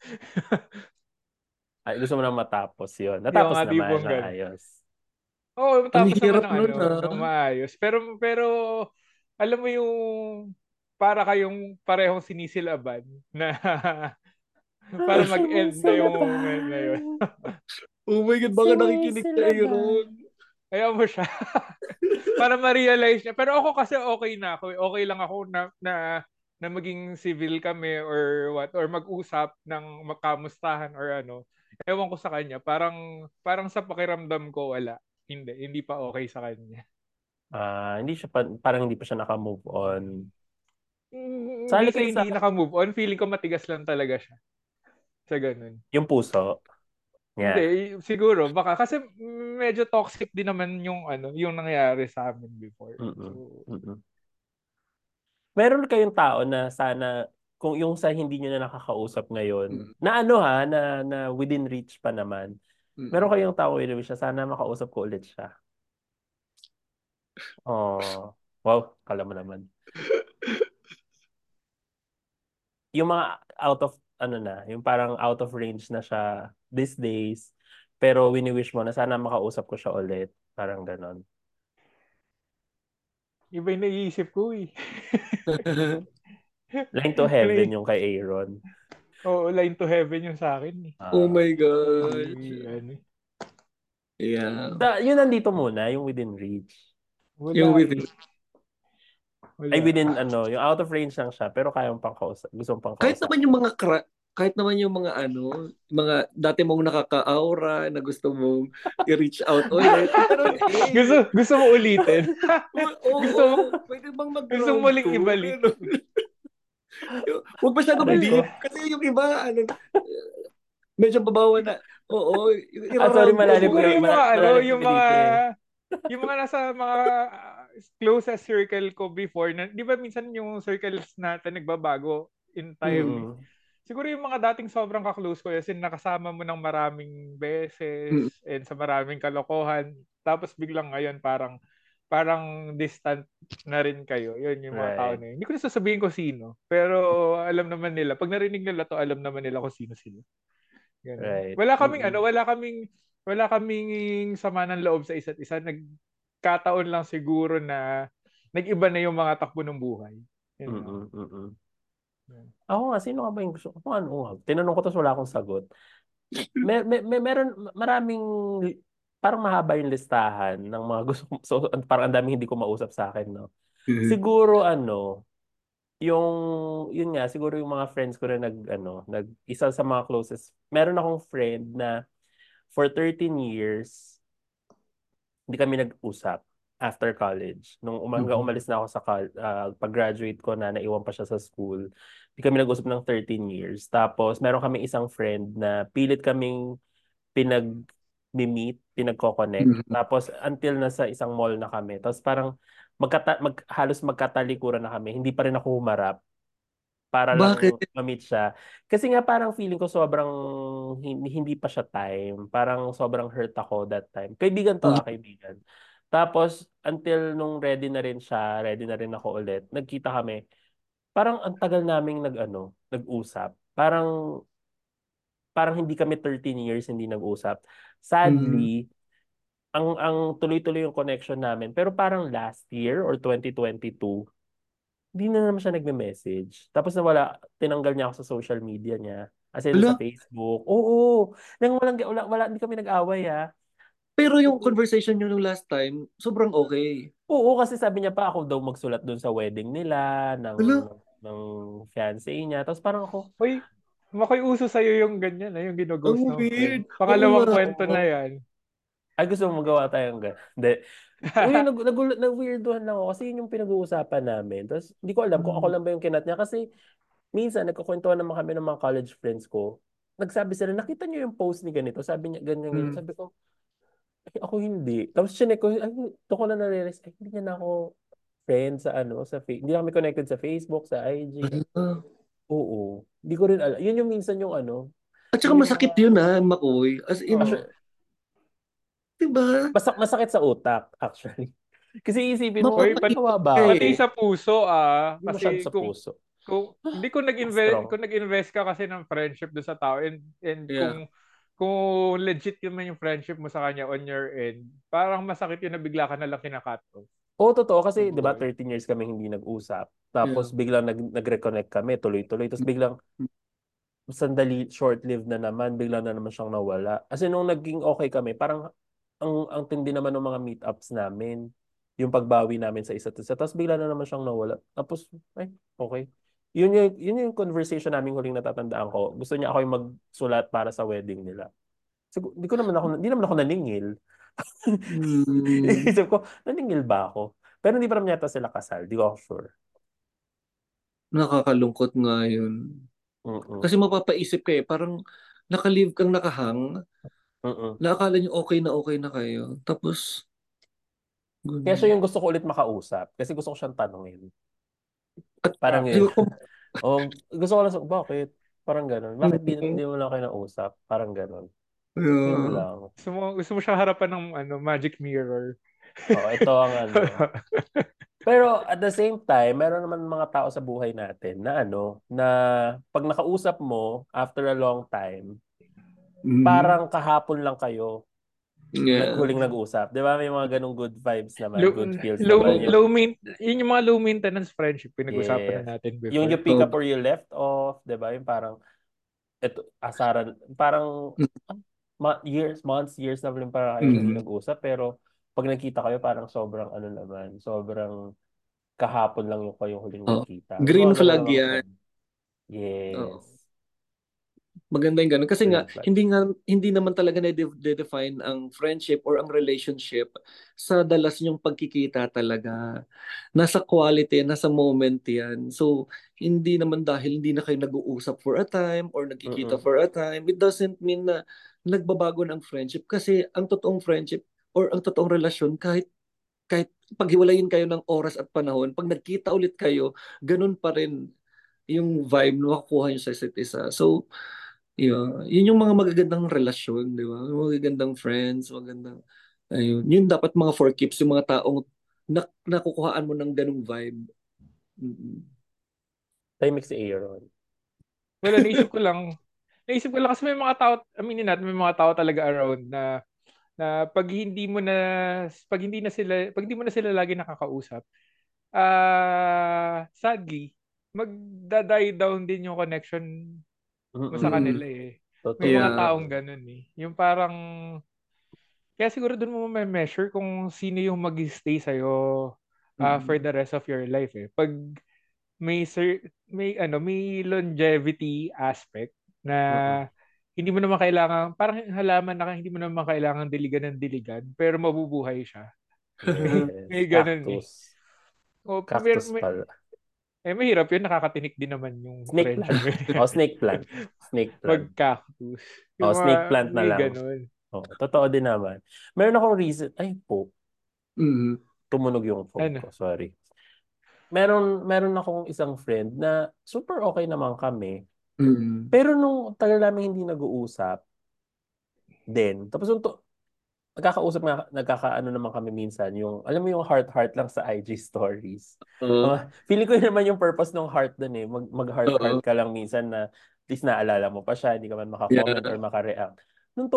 gusto mo na matapos yun. Yung Natapos nga di naman bang ng ganun. ayos. Oo, Ang matapos naman hirap ng nun ng ah. maayos. Pero alam mo yung para kayong parehong sinisilaban na para mag-end na yung moment na yun. Sinisilaban. Oh my God, baka nakikinig ka, Sinisilaban. Aaron. Kaya mo siya. Para ma-realize niya. Pero ako kasi okay na ako. Okay lang ako na maging civil kami or what or mag-usap ng magkamustahan or ano. Ewan ko sa kanya. Parang sa pakiramdam ko wala. Hindi pa okay sa kanya. Hindi siya parang hindi pa siya naka-move on. Hindi Sali sa kayo sa hindi naka-move on. Feeling ko matigas lang talaga siya. Sa ganun. yung puso. Hindi, Yeah. siguro baka kasi medyo toxic din naman yung nangyari sa amin before. Mm-mm. So, Mm-mm. Meron kayong tao na sana kung yung sa hindi niyo na nakakausap ngayon, Mm. na na within reach pa naman. Meron Mm. kayong tao within reach na sana makausap ko ulit siya. Oh, wow, kala mo naman. Yung mga out of yung parang out of range na siya these days. Pero wini-wish mo na sana makausap ko siya ulit. Parang ganon. iba yung naiisip ko eh. Line to heaven yung kay Aaron. Oo, line to heaven yung sa akin eh. Oh Ah, my gosh. Hindi, Yeah. yun nandito muna, yung within reach. Yung wala eh. within. Ay, Wala. within yung out of range lang siya, pero kaya mo pang kausap, gusto mo pang Kahit kausap. naman yung kahit naman yung mga mga dati mong nakaka-aura na gusto mong i-reach out ulit. Meron eh. Gusto mo ulitin? Oo, gusto mo pwede bang gusto mo mag-ground muling to? ibalik? Ano? Huwag masyadong Aray Hindi. deep. ko. Kasi yung iba, medyo babawa na. Oo, Sorry, ira-round to. malalim Siguro ka, malalim ka yung dito eh. mga nasa mga closest circle ko before, na, di ba minsan yung circles natin nagbabago in time eh. Mm-mm. Siguro yung mga dating sobrang ka-close ko, kasi nakasama mo ng maraming beses Mm. and sa maraming kalokohan, tapos biglang ngayon parang parang distant na rin kayo. Yun yung mga tao Right. na yun. Hindi ko na sasabihin ko sino. Pero alam naman nila. Pag narinig nila to, alam naman nila kung sino sila. Ganun. Right. Wala kaming sama ng loob sa isa't isa. Nagkataon lang siguro na nag-iba na yung mga takbo ng buhay. Yun lang. Mm-mm, mm-mm. Yan. Ako nga, sino nga ba yung gusto ko? Ano? Tinanong ko tapos wala akong sagot. Maraming, parang mahaba yung listahan ng mga gusto ko. So, parang ang daming hindi ko mausap sa akin, no? Siguro, yung, yun nga, siguro yung mga friends ko na isa sa mga closest. Meron akong friend na for 13 years, hindi kami nag-usap after college. Nung umalis na ako sa pag-graduate ko na naiwan pa siya sa school, hindi kami nag-usap ng 13 years. Tapos, meron kami isang friend na pilit kaming pinag-meet, pinagko-connect. Tapos, until nasa isang mall na kami. Tapos, parang halos magkatalikuran na kami. Hindi pa rin ako humarap para Bakit? lang ma-meet siya. Kasi nga parang feeling ko sobrang hindi pa siya time. Parang sobrang hurt ako that time. Kaibigan to, kaibigan. Tapos, until nung ready na rin siya, ready na rin ako ulit, nagkita kami. Parang ang tagal naming nag-usap. Parang hindi kami 13 years hindi nag-usap. Sadly, ang tuloy-tuloy yung connection namin. Pero parang last year or 2022, hindi na naman siya nagme-message. Tapos tinanggal niya ako sa social media niya. As in sa Ala, Facebook. Oo. Nang hindi kami nag-away ha. pero yung conversation nyo nung last time, sobrang okay. Oo, kasi sabi niya pa ako daw magsulat doon sa wedding nila Ala, ng fiancé niya. Tapos parang ako, Uy, makoy uso sa'yo yung ganyan, yung ang ginoghost ng weird. friend. Oo nga. Pangalawang kwento na yan. ay gusto mo magawa tayong ganun. Hindi. Nag-weirduhan lang ako kasi yun yung pinag-uusapan namin. Tapos hindi ko alam kung ako lang ba yung kinat niya kasi minsan nagkukwentuhan naman kami ng mga college friends ko. Nagsabi sila, nakita niyo yung post ni ganito? Sabi niya, ganyan, ganyan. Sabi ko, ay, ako hindi. Tapos chinek ko, ay, doon ko na nare-realize, ay, hindi niya na ako friend hindi na kami connected sa Facebook, sa IG. Ah. Oo. Hindi ko rin alam. Yun yung minsan yung At saka yung masakit mga, yun Makoy. As in, actually, diba? masakit sa utak, actually. Kasi isipin mo, Uy, natawa Mapapaiyak ka ba pati eh. ako? sa puso Hindi masyado kasi sa kung puso. kung hindi Strong. kung nag-invest ka kasi ng friendship do sa tao and Yeah. kung legit yun man yung friendship mo sa kanya on your end, parang masakit yun na bigla ka na lang kinakat off. Oo, totoo. Kasi, di ba, Kumbaga. 13 years kami hindi nag-usap. Yeah. Tapos, biglang nag-reconnect kami, tuloy-tuloy. Tapos, biglang, sandali, short-lived na naman, bigla na naman siyang nawala. Kasi nung naging okay kami, parang, ang tindi naman ng mga meetups namin, yung pagbawi namin sa isa't isa. Tapos, bigla na naman siyang nawala. Tapos, ay, okay. Yun yung conversation namin huling natatandaan ko. Gusto niya ako yung magsulat para sa wedding nila. Siguro, hindi naman ako naningil. Mm, Isip ko, naningil ba ako? Pero hindi pa naman yata sila kasal. Di ko ako sure. nakakalungkot nga yun. Mm-mm. Kasi mapapaisip ka eh, parang nakalive kang nakahang, Mm-mm. na akala nyo okay na kayo. Tapos, Kaya siya ganun. yung gusto ko ulit makausap. Kasi gusto ko siyang tanungin. At Parang Ah, yun. siguro kung, Gusto ko lang, bakit? Parang ganun. Bakit di mo lang kayo nausap? Parang ganun. Yun yeah. lang. gusto mo siya harapan ng magic mirror. Oo, ito ang Pero at the same time, meron naman mga tao sa buhay natin na na pag nakausap mo after a long time, Mhm. parang kahapon lang kayo Yeah. huling nag-usap. Di ba? May mga ganong good vibes naman, low, good feels low, naman. Oo. yun yung mga low maintenance friendship pinag-usapan Yes. na natin Yung before. you pick up Oo. or you left off, di ba? Yung parang, asaran, parang years na rin para kayong hindi Mhm. nag-usap. Pero pag nagkita kayo, parang sobrang naman, sobrang kahapon lang yung kayong huling Oo. nagkita. May Green mga ganun flag na mga yan. friend. Yes. Oo. Maganda yung ganun. Kasi nga, Green flag. hindi naman talaga na-define ang friendship or ang relationship sa dalas yung pagkikita talaga. Nasa quality, nasa moment yan. So, hindi naman dahil hindi na kayo nag-uusap for a time or nagkikita Mm-mm. for a time, it doesn't mean na nagbabago ng friendship. Kasi ang totoong friendship or ang totoong relasyon, kahit paghiwalayin kayo ng oras at panahon, pag nagkita ulit kayo, ganun pa rin yung vibe na makukuha nyo sa isa't isa. So, yun yung mga magagandang relasyon, di ba? Yung magagandang friends, ayun. Yun dapat mga for keeps, yung mga taong nakukuhaan mo ng ganung vibe. Mm-mm. Tahimik si Aaron. Wala, naisip ko lang kasi may mga tao, aminin natin, may mga tao talaga around na pag hindi mo na sila lagi nakakausap, sadly, magda-die down din yung connection mo sa Mm-mm. kanila eh. May mga Totoo. Yeah. taong ganun eh. Yung parang, kaya siguro doon mo may measure kung sino yung mag-stay sa'yo for Mm-mm. the rest of your life eh. Pag may longevity aspect na Mm-mm. hindi mo naman kailangan, parang halaman na hindi mo naman kailangan diligan ng diligan, pero mabubuhay siya. Yes. May ganun eh. Cactus. O, Cactus pala. mahirap yun, nakakatinik din naman yung Snake friendship plant. mo. Oh, snake plant. Snake plant. Mag-cactus. Oh, Yung mga, snake plant na may lang. ganun. Oh, totoo din naman. Meron akong reason. Ay po, Mm-mm. tumunog yung phone Ano? ko. Sorry. Meron akong isang friend na super okay naman kami. Mm-mm. Pero nung tagal namin hindi nag-uusap, din. Tapos nagkakaano naman kami minsan, yung, alam mo yung heart-heart lang sa IG stories. Oo. Feeling ko yun naman yung purpose ng heart dun eh. Mag-heart-heart Oo. ka lang minsan na at least naalala mo pa siya, hindi ka man maka-comment or Yeah. maka-react. Nung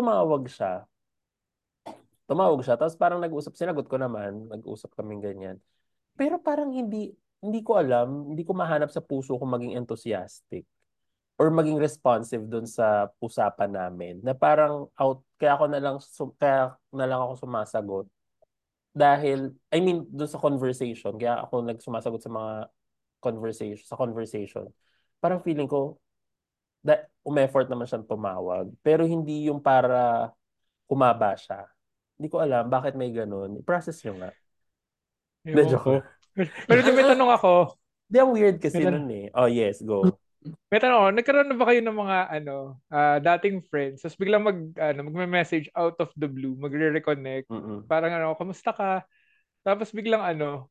tapos parang nag-usap, sinagot ko naman, nag-usap kaming ganyan. Pero parang hindi ko alam, hindi ko mahanap sa puso kung maging enthusiastic or maging responsive doon sa usapan namin na parang kaya na lang ako sumasagot dahil I mean doon sa conversation kaya ako nagsumasagot sa mga conversation parang feeling ko umeffort naman siyang tumawag pero hindi yung para kumaba siya. Hindi ko alam bakit may ganun. I-process nyo nga. De Ewan joke ko. lang. Pero di may tanong ako. Di ang weird May kasi tanong, nun eh. Oh yes, go. may tanong ako. Nagkaroon na ba kayo ng mga dating friends? Tapos biglang magme-message out of the blue, magre-reconnect. Mm-mm. Parang kamusta ka? Tapos biglang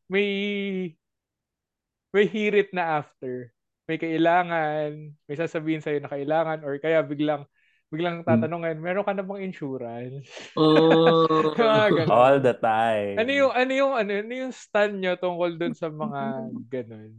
may hirit na after. May kailangan, may sasabihin sa'yo na kailangan, or kaya biglang tatanungin, meron ka na bang insurance? Mga Oh. All ganon. the time. Ano yung stand nyo tungkol dun sa mga ganon?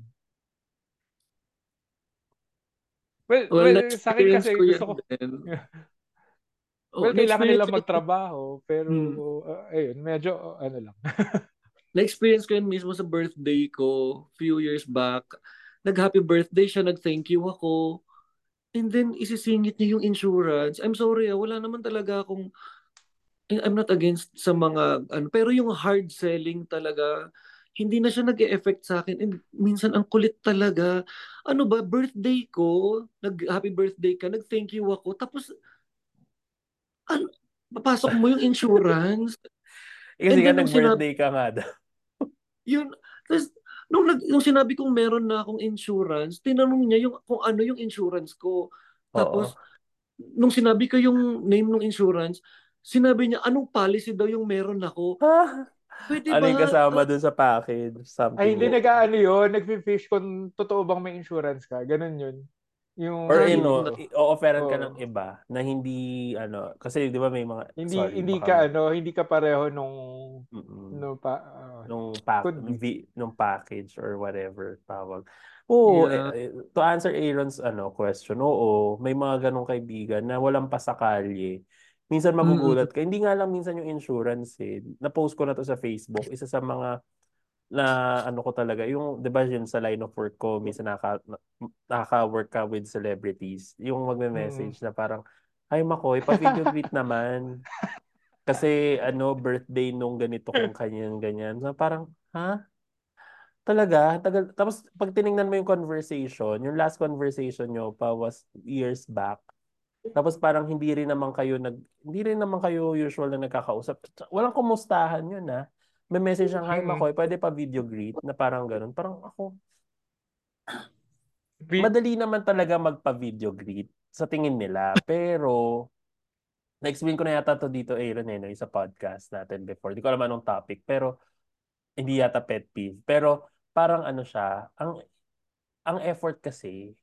Well, Sa akin na-experience kasi ko gusto yan ko, din. Oh, well, kailangan na-experience nila ko yan. magtrabaho, pero, Hmm. ayun, medyo, ano lang. Na-experience ko yan mismo sa birthday ko few years back. Nag-happy birthday siya, nag-thank you ako. And then, isisingit niya yung insurance. I'm sorry, wala naman talaga akong, I'm not against sa mga, ano, pero yung hard selling talaga, hindi na siya nag-e-effect sa akin. And minsan, ang kulit talaga. Ano ba, birthday ko, nag-happy birthday ka, nag-thank you ako, tapos, ano, papasok mo yung insurance. Kasi And nga then, nung sinabi, nag-birthday ka nga daw. yun, tapos, nung sinabi kong meron na akong insurance, tinanong niya yung, kung ano yung insurance ko. Oo. Tapos, nung sinabi ko yung name ng insurance, sinabi niya, anong policy daw yung meron ako? Ah, Pwede ano yung ba? kasama dun sa package? Ay, Something hindi like Oh, that. nag-aano yun, nagfi-fish kung totoo bang may insurance ka. Ganon yun. Or Yung yun feeling na. ko. o-offeran ka ng Oo. iba na hindi, kasi di ba may mga, Hindi sorry, hindi baka, ka hindi ka pareho nung mm, no pa could be. nung package or whatever tawag. Oo, Yeah. to answer Aaron's question, oo, may mga ganong kaibigan na walang pasakalye. Minsan Mm-mm. magugulat ka. Hindi nga lang minsan yung insurance eh. Na-post ko na to sa Facebook. Isa sa mga na ano ko talaga, yung 'di ba yun sa line of work ko, minsan nakaka-work ka with celebrities. Yung Mm. magme-message na parang, "Hi Makoy, pa-video greet naman." Kasi birthday nung ganito kong kanyan ganyan. So parang, ha? Talaga? Tagal. Tapos pag tiningnan mo yung conversation, yung last conversation nyo pa was years back. Tapos parang hindi rin naman kayo usual na nagkakausap. Walang kumustahan yun ah. May message siyang, "Hi Mm. Makoy, pwede pa video greet?" Na parang ganun. Parang ako, Vi- madali naman talaga magpa-video greet sa tingin nila. Pero, na-explain ko na yata to dito, Aaron, no, sa podcast natin before. Di ko alam anong topic, pero hindi yata pet peeve. Pero parang ano siya, ang effort kasi,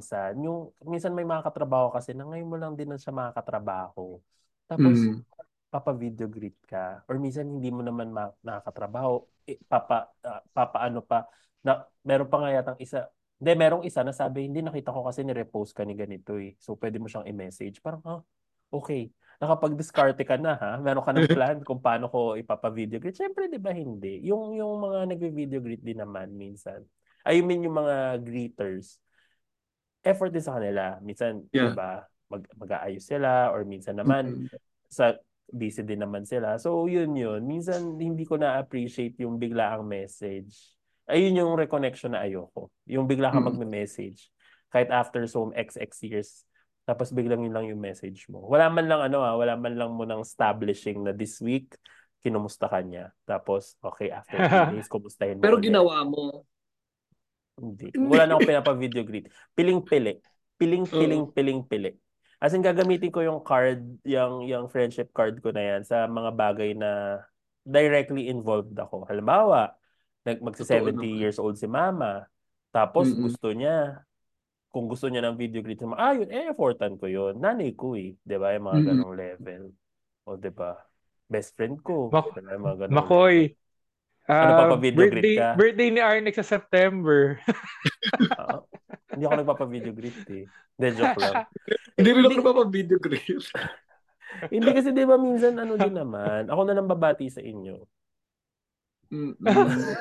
minsan may mga katrabaho kasi na ngayon mo lang din na siya makakatrabaho. Tapos, Mm. papa-video greet ka or minsan hindi mo naman nakakatrabaho, papaano pa na meron pa nga yatang isa. Hindi, merong isa na sabi, hindi nakita ko kasi ni-repost ka ni ganito eh. So pwede mo siyang i-message. Parang, okay. Nakapag-discarte ka na ha. Meron ka ng plan kung paano ko ipapa-video greet. Siyempre, di ba hindi? Yung mga nagvi-video greet din naman minsan. I mean, yung mga greeters, effort din sa kanila. Minsan, di Yeah. ba, mag-aayos sila or minsan naman, sa busy din naman sila. So, yun. Minsan, hindi ko na-appreciate yung biglaang message. Ayun yung reconnection na ayoko. Yung bigla ka magme-message. Kahit after some XX years, tapos biglang yun lang yung message mo. Wala man lang wala man lang mo nang establishing na this week, kinumusta ka niya. Tapos, okay, after 3 days, kumustahin mo Pero ulit. ginawa mo. Hindi. Wala na akong pinapa-video greet. Piling-pili. Oo. Piling-pili. As in, gagamitin ko yung card, yung friendship card ko na yan sa mga bagay na directly involved ako. Halimbawa, Totoo magsi-70 naman. years old si mama. Tapos Mm-mm. kung gusto niya ng video greet, yun, effortan ko yun. Nanay ko eh. Di ba? Yung mga Mm-mm. ganong level. O di ba? Best friend ko. Mak- Di ba? Yung mga ganong level. Makoy, Ano pa video greet ka? birthday ni Arnex sa September. Ah, hindi ako nagpapa-video greet eh. Hindi, joke lang. Hindi rin ako Hindi, napapa-video greet. hindi kasi di ba minsan din naman, ako na lang babati sa inyo. Mm-mm.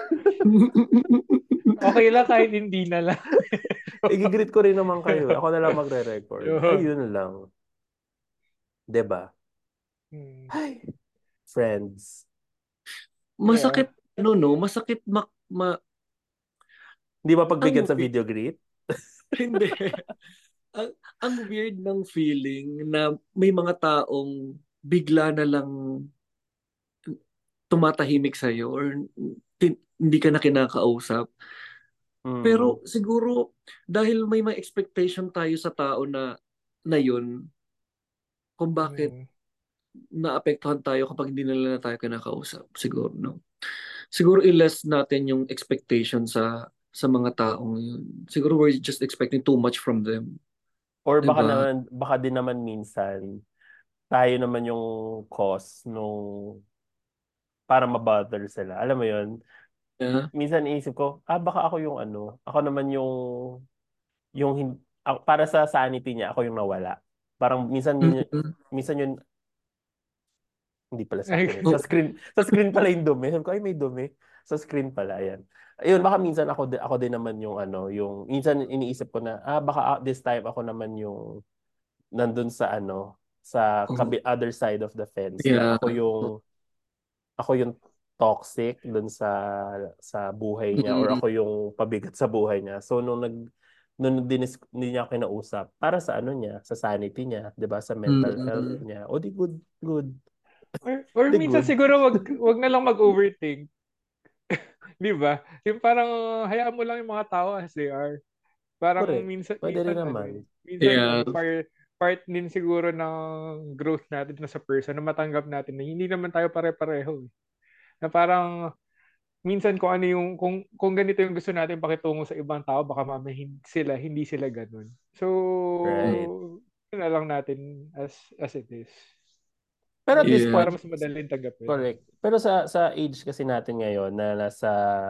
Okay lang kahit hindi na lang. I-greet ko rin naman kayo. Ako na lang magre-record. Yun. Ayun lang. 'Di ba? Ay, friends. Masakit, masakit Di ba ang pagbigyan sa video greet? hindi. Ang weird ng feeling na may mga taong bigla na lang tumatahimik sa'yo or hindi ka na kinakausap. Pero siguro dahil may mga expectation tayo sa tao na yun, kung bakit naapektuhan tayo kapag hindi nila na tayo kinakausap. Siguro, no? Siguro i-less natin yung expectation sa mga taong yun. Siguro we're just expecting too much from them. Or Diba? baka din naman minsan tayo naman yung cause nung para ma-bother sila. Alam mo 'yun? Yeah. Minsan iisip ko, baka ako yung ako naman para sa sanity niya ako yung nawala. Parang Mm-mm. minsan yun hindi pala sa akin. Oh, Sa screen pala yung dumi. Sabi ko, ay may dumi. Sa screen pala yan. Ayun, baka minsan ako din naman yung yung minsan iniisip ko na baka this time ako naman yung nandun sa sa oh, other side of the fence na yeah. ako yung toxic dun sa buhay niya or Mm-mm. ako yung pabigat sa buhay niya. So nung hindi niya ako kinausap para sa niya, sa sanity niya, 'di ba, sa mental health Mm-mm. niya. O di good, good. Or Di minsan good. siguro wag na lang mag-overthink. 'Di ba? Yung parang hayaan mo lang yung mga tao as they are. Parang Correct. minsan Pwede rin minsan naman. minsan Yeah. part din siguro ng growth natin na sa person na matanggap natin na hindi naman tayo pare-pareho. Na parang minsan kung ano yung kung ganito yung gusto natin pakitungo sa ibang tao baka mamaya hindi sila ganun. So Right. yun na lang natin as it is. Pero at this Yeah. Para point, mas madaling tanggapin. correct. Pero sa age kasi natin ngayon na nasa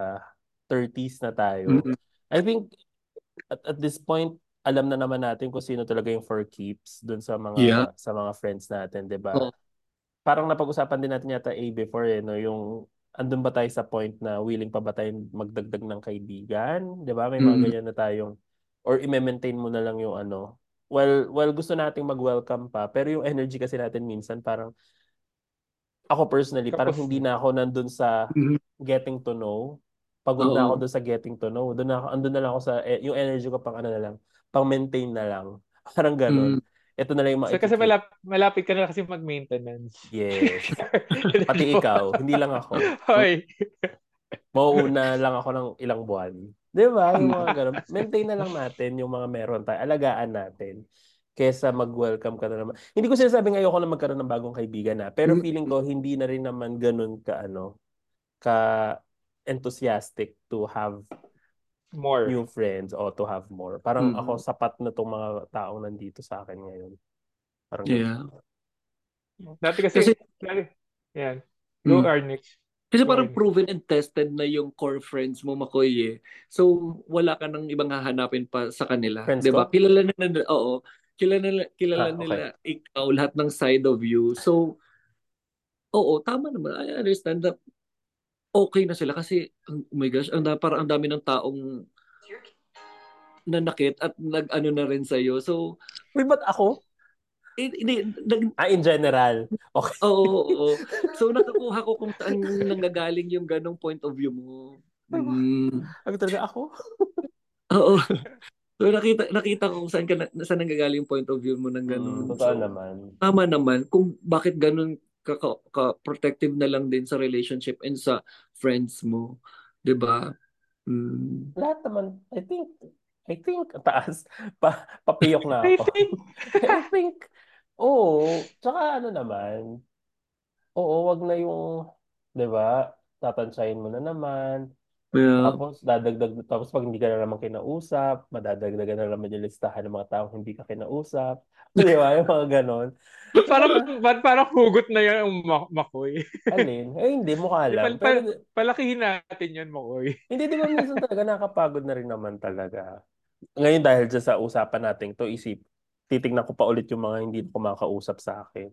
30s na tayo, Mm-mm. I think at this point, alam na naman natin kung sino talaga yung for keeps dun Yeah. sa mga friends natin, 'di ba? Oh, Parang napag-usapan din natin yata before no, yung andun ba tayo sa point na willing pa ba tayong magdagdag ng kaibigan, 'di ba? May mga mm-mm. ganyan na tayong or i-maintain mo na lang yung well gusto nating mag-welcome pa, pero yung energy kasi natin minsan parang ako personally, parang Tapos hindi na. na ako nandun sa Mhm. getting to know. Pagod na ako Oo. dun sa getting to know. Andun na lang ako sa, yung energy ko pang na lang, pang maintain na lang. Parang Mm. ganun. Ito na lang yung So kasi makikikeep. malapit ka na kasi mag-maintenance. Yes. Pati ikaw, hindi lang ako. Hoy. Mauuna lang ako ng ilang buwan. Di ba? Yung mga ganun. Maintain na lang natin yung mga meron tayo. Alagaan natin. Kesa mag-welcome ka na naman. Hindi ko sinasabing ayoko na magkaroon ng bagong kaibigan na. Pero Mm. feeling ko, hindi na rin naman ganun ka enthusiastic to have More. new friends o to have more. Parang ako Mm. sapat na tong mga taong nandito sa akin ngayon. Parang ganun. Yeah. Dati Kasi, kasi, yan. Go, mm, Arnix. kasi Go, parang Arnix. proven and tested na yung core friends mo, Makoy eh. So, wala ka nang ibang hahanapin pa sa kanila. Friends 'Di ba? ko? Kilala na nila, oo. Kilala Okay. nila ikaw, lahat ng side of you. So, oo, tama naman. I understand that okay na sila kasi, oh my gosh, parang ang dami ng taong nanakit at nag-ano na rin sa'yo. So, Uy, ba't ako? hindi, In general. Okay. oo, oo. So, nakakuha ko kung saan nanggagaling yung ganong point of view mo. Mm. Sabi talaga ako? Oo. So nakita ko kung saan nanggagaling yung point of view mo ng ganun. Totoo So naman. tama naman kung bakit ganun protective na lang din sa relationship and sa friends mo, 'di ba? Mm. Lahat naman, I think, taas. Papiyok na I ako. think, I think, oo. Tsaka ano naman, oo, wag na yung, di ba, tatansyahin mo na naman. Yeah. Tapos pag hindi ka na naman kinausap, madadagdagan na naman yung listahan ng mga taong hindi ka kinausap. Di ba? Yung mga ganon. parang, Tsaka, parang hugot na yan ang Makoy. alin? Eh, hindi, mukha Di, lang. Pero, palakihin natin yan, Makoy. hindi, di ba, minsan talaga nakakapagod na rin naman talaga. Ngayon dahil dyan sa usapan natin to, titignan ko pa ulit yung mga hindi kumakausap sa akin.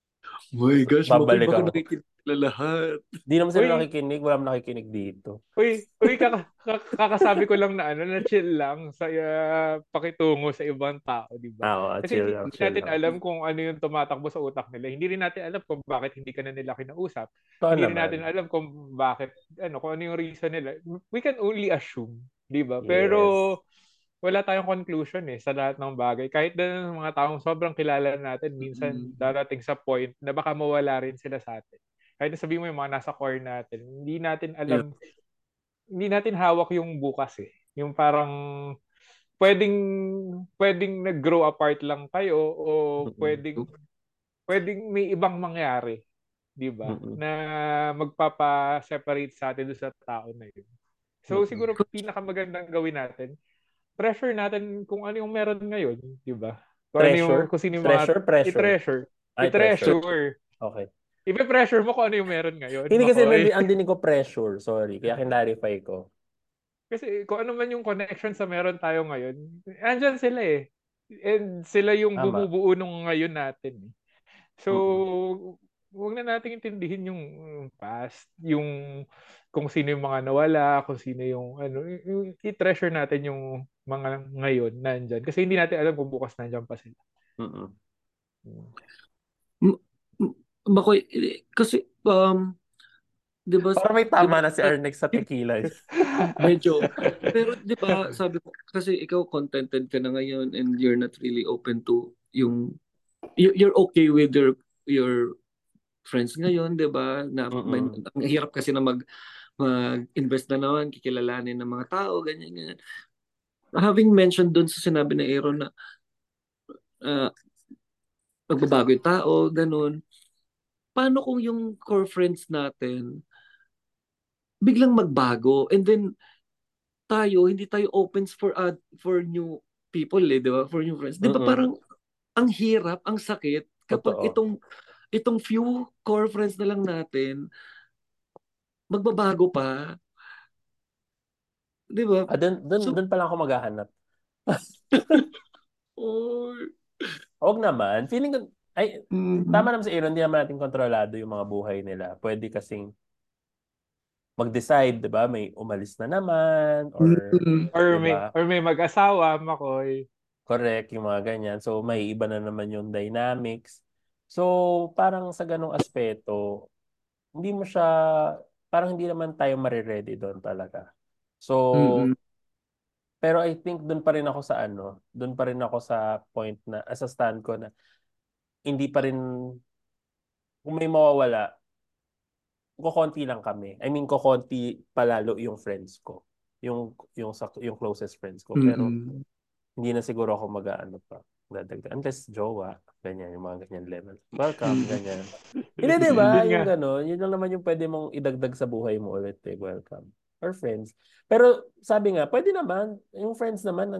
My gosh, Makoy, baka Babalikan ko. nakikinig sila lahat. Di naman sila Uy, nakikinig, wala naman nakikinig dito. uy, kakasabi ko lang na na chill lang sa pakitungo sa ibang tao, di ba? Oo, Kasi chill hindi, lang, hindi chill natin lang. alam kung ano yung tumatakbo sa utak nila. Hindi rin natin alam kung bakit hindi ka na nila kinausap. Ito Hindi rin natin naman. alam kung bakit, kung ano yung reason nila. We can only assume, di ba? Pero Yes. wala tayong conclusion sa lahat ng bagay. Kahit na ng mga taong sobrang kilala natin, minsan Mm. darating sa point na baka mawala rin sila sa atin. Kahit na sabihin mo yung mga nasa core natin, hindi natin Yeah. alam, hindi natin hawak yung bukas eh. Yung parang pwedeng pwedeng nag-grow apart lang kayo o Mm-mm. pwedeng may ibang mangyari, 'di ba? Mm-mm. Na magpapa-separate sa atin doon sa tao na yun. So Mm-mm. siguro pinakamagandang gawin natin, pressure natin kung ano yung meron ngayon, 'di ba? Kung ano yung Treasure? kung sino yung mga Treasure? Pressure? i-treasure. Ay, treasure. I-treasure. Okay. I-pressure mo kung ano yung meron ngayon, Hindi kasi Makoy. ang dinig ko pressure. Sorry. Kaya kinlarify ko. Kasi kung ano man yung connection sa meron tayo ngayon, andyan sila eh. And sila yung Tama. bumubuo nung ngayon natin eh. So, Mm-mm. huwag na natin intindihin yung past, yung kung sino yung mga nawala, kung sino yung i-treasure natin yung mga ngayon nandyan. Kasi hindi natin alam kung bukas nandyan pa sila. Mm-mm. M- Makoy, kasi 'di ba, Parang may 'di tama ba, na si Arnex sa tequila. medyo. Pero 'di ba, sabi ko kasi ikaw contented ka na ngayon and you're not really open to yung you're okay with your friends ngayon, 'di ba? Na Mm-mm. ang hirap kasi na mag-invest na naman, kikilalanin ng mga tao, ganyan ganyan. Having mentioned doon sa sinabi ni Aaron na ah, magbabago yung tao, ganun. Paano kung yung core friends natin biglang magbago and then hindi tayo opens for new people eh, 'di ba? For new friends. 'Di ba Mm-mm. parang ang hirap, ang sakit kapag Totoo. itong few core friends na lang natin magbabago pa, 'di ba? So, Doon pa lang ako maghahanap. oh, Huwag naman. Feeling ko, ay, mm, tama naman si Aaron, hindi naman natin kontrolado yung mga buhay nila. Pwede kasing mag-decide, di ba? May umalis na naman, or, mm, di Or may ba? or may mag-asawa, Makoy. Correct, yung mga ganyan. So, may iba na naman yung dynamics. So, parang sa ganong aspeto, hindi mo siya, parang hindi naman tayo mariready doon talaga. So, mm, pero I think doon pa rin ako sa doon pa rin ako sa point na, sa stand ko na, hindi pa rin, kung may mawawala, kokonti lang kami. I mean, kokonti palalo yung friends ko. Yung closest friends ko. Pero, mm, hindi na siguro ako mag-aano pa. Dadagdag. Unless jowa, ganyan, yung mga ganyan level. Welcome, mm, ganyan. Hindi, di ba? Yun nga. Yung gano'n, yun lang naman yung pwede mong idagdag sa buhay mo ulit eh. Welcome. Or friends. Pero sabi nga, pwede naman. Yung friends naman,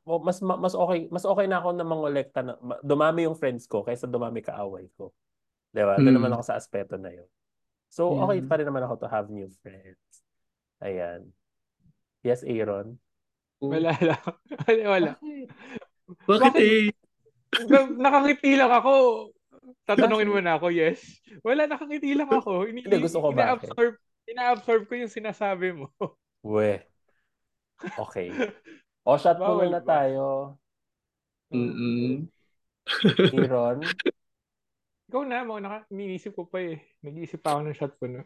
mas okay na ako na mangolekta na, dumami yung friends ko kaysa dumami kaaway ko. Diba? Doon naman ako sa aspeto na yun. So, okay Yeah. pa rin naman ako to have new friends. Ayan. Yes, Aaron? Wala lang. Wala. Bakit? Bakit Bakit? eh? Nakangiti lang ako. Tatanungin mo Bakit? na ako, yes. Wala, nakangiti lang ako. Hindi, gusto ko bakit. Ina-absorb ko yung sinasabi mo. We, okay. O, shot puno Bawal na ba? tayo. Hmm. Mm-mm. Aaron? Ikaw na, iniisip ko pa eh. Nag-iisip pa ako ng shot po, no?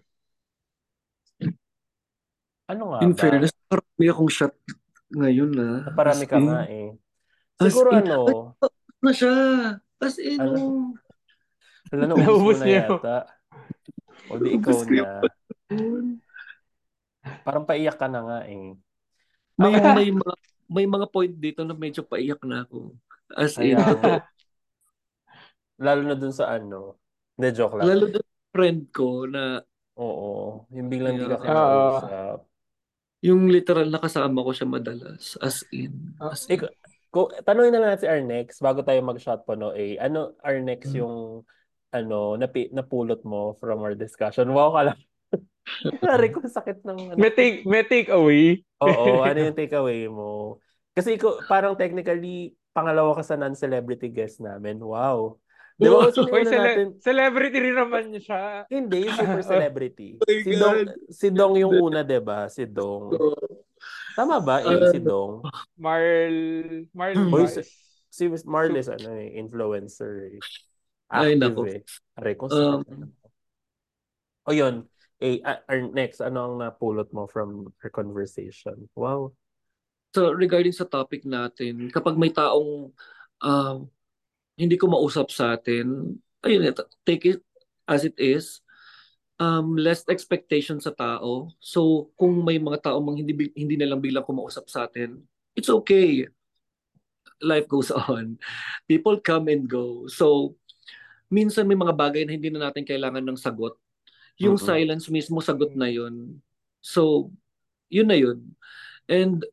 Ano nga In ba? fairness, parang may akong shot ngayon na. Naparami As ka nga in. eh. As Siguro in. ano, Ay, tapos na siya. As in, ano, oh. wala na ubos mo Naubos na niyo. yata. O di ikaw Ubus ko na. yung yun. Parang paiyak ka na nga eh. May, Ako, may, mga, may mga point dito na medyo paiyak na ako. As kaya in, nga. totoo. Lalo na dun sa ano. Hindi, joke lang. Lalo na friend ko na Oo. Yung biglang di ka yeah, Oo. kinausap. yung literal na kasama ko siya madalas. As in. As in. Tanungin na lang natin si Arnex bago tayo mag-shot po no eh. Ano Arnex yung ano napulot mo from our discussion? Wow ka lang. Pare ko sakit ng ano. May take away. Oo, ano yung takeaway mo? Kasi parang technically pangalawa ka sa non-celebrity guest namin. Wow. 'Di ba Oh kasi Uy, una natin celebrity rin naman niya siya. hindi yung super celebrity. my God. Si Dong yung una, 'di ba? Si Dong. So, Tama ba si uh, Dong? Marl Hoy, ba si, is si su- Marlis ano eh, influencer eh. ay, Active nako. eh. Aray ko, sakit Um, na. O yun, our next, ano ang napulot mo from our conversation? Wow. so, regarding sa topic natin, kapag may taong um, hindi ko mausap sa atin, ayun, take it as it is. Less expectation sa tao. So, kung may mga tao mang hindi na lang bilang kumausap sa atin, it's okay. Life goes on. People come and go. So, minsan may mga bagay na hindi na natin kailangan ng sagot. Yung Mm-mm. silence mismo, sagot na yun. So, yun na yun. And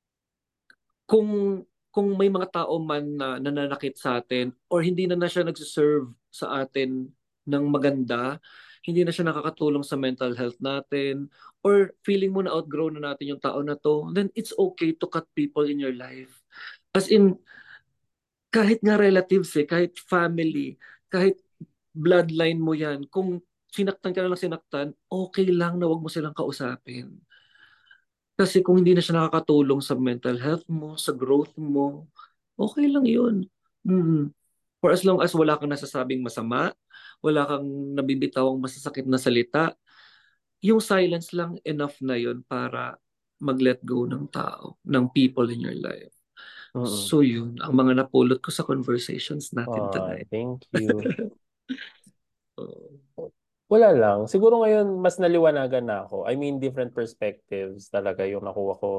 kung may mga tao man na nananakit sa atin or hindi na siya nagsiserve sa atin ng maganda, hindi na siya nakakatulong sa mental health natin, or feeling mo na outgrow na natin yung tao na to, then it's okay to cut people in your life. As in, kahit nga relatives kahit family, kahit bloodline mo yan, kung sinaktan ka na lang sinaktan, okay lang na wag mo silang kausapin. Kasi kung hindi na siya nakakatulong sa mental health mo, sa growth mo, okay lang yun. Mm. For as long as wala kang nasasabing masama, wala kang nabibitawang masasakit na salita, yung silence lang enough na yun para mag-let go ng tao, ng people in your life. Mm-mm. So yun, ang mga napulot ko sa conversations natin Ah, tonight. thank you. Oh. Wala lang. Siguro ngayon, mas naliwanagan na ako. I mean, different perspectives talaga yung nakuha ko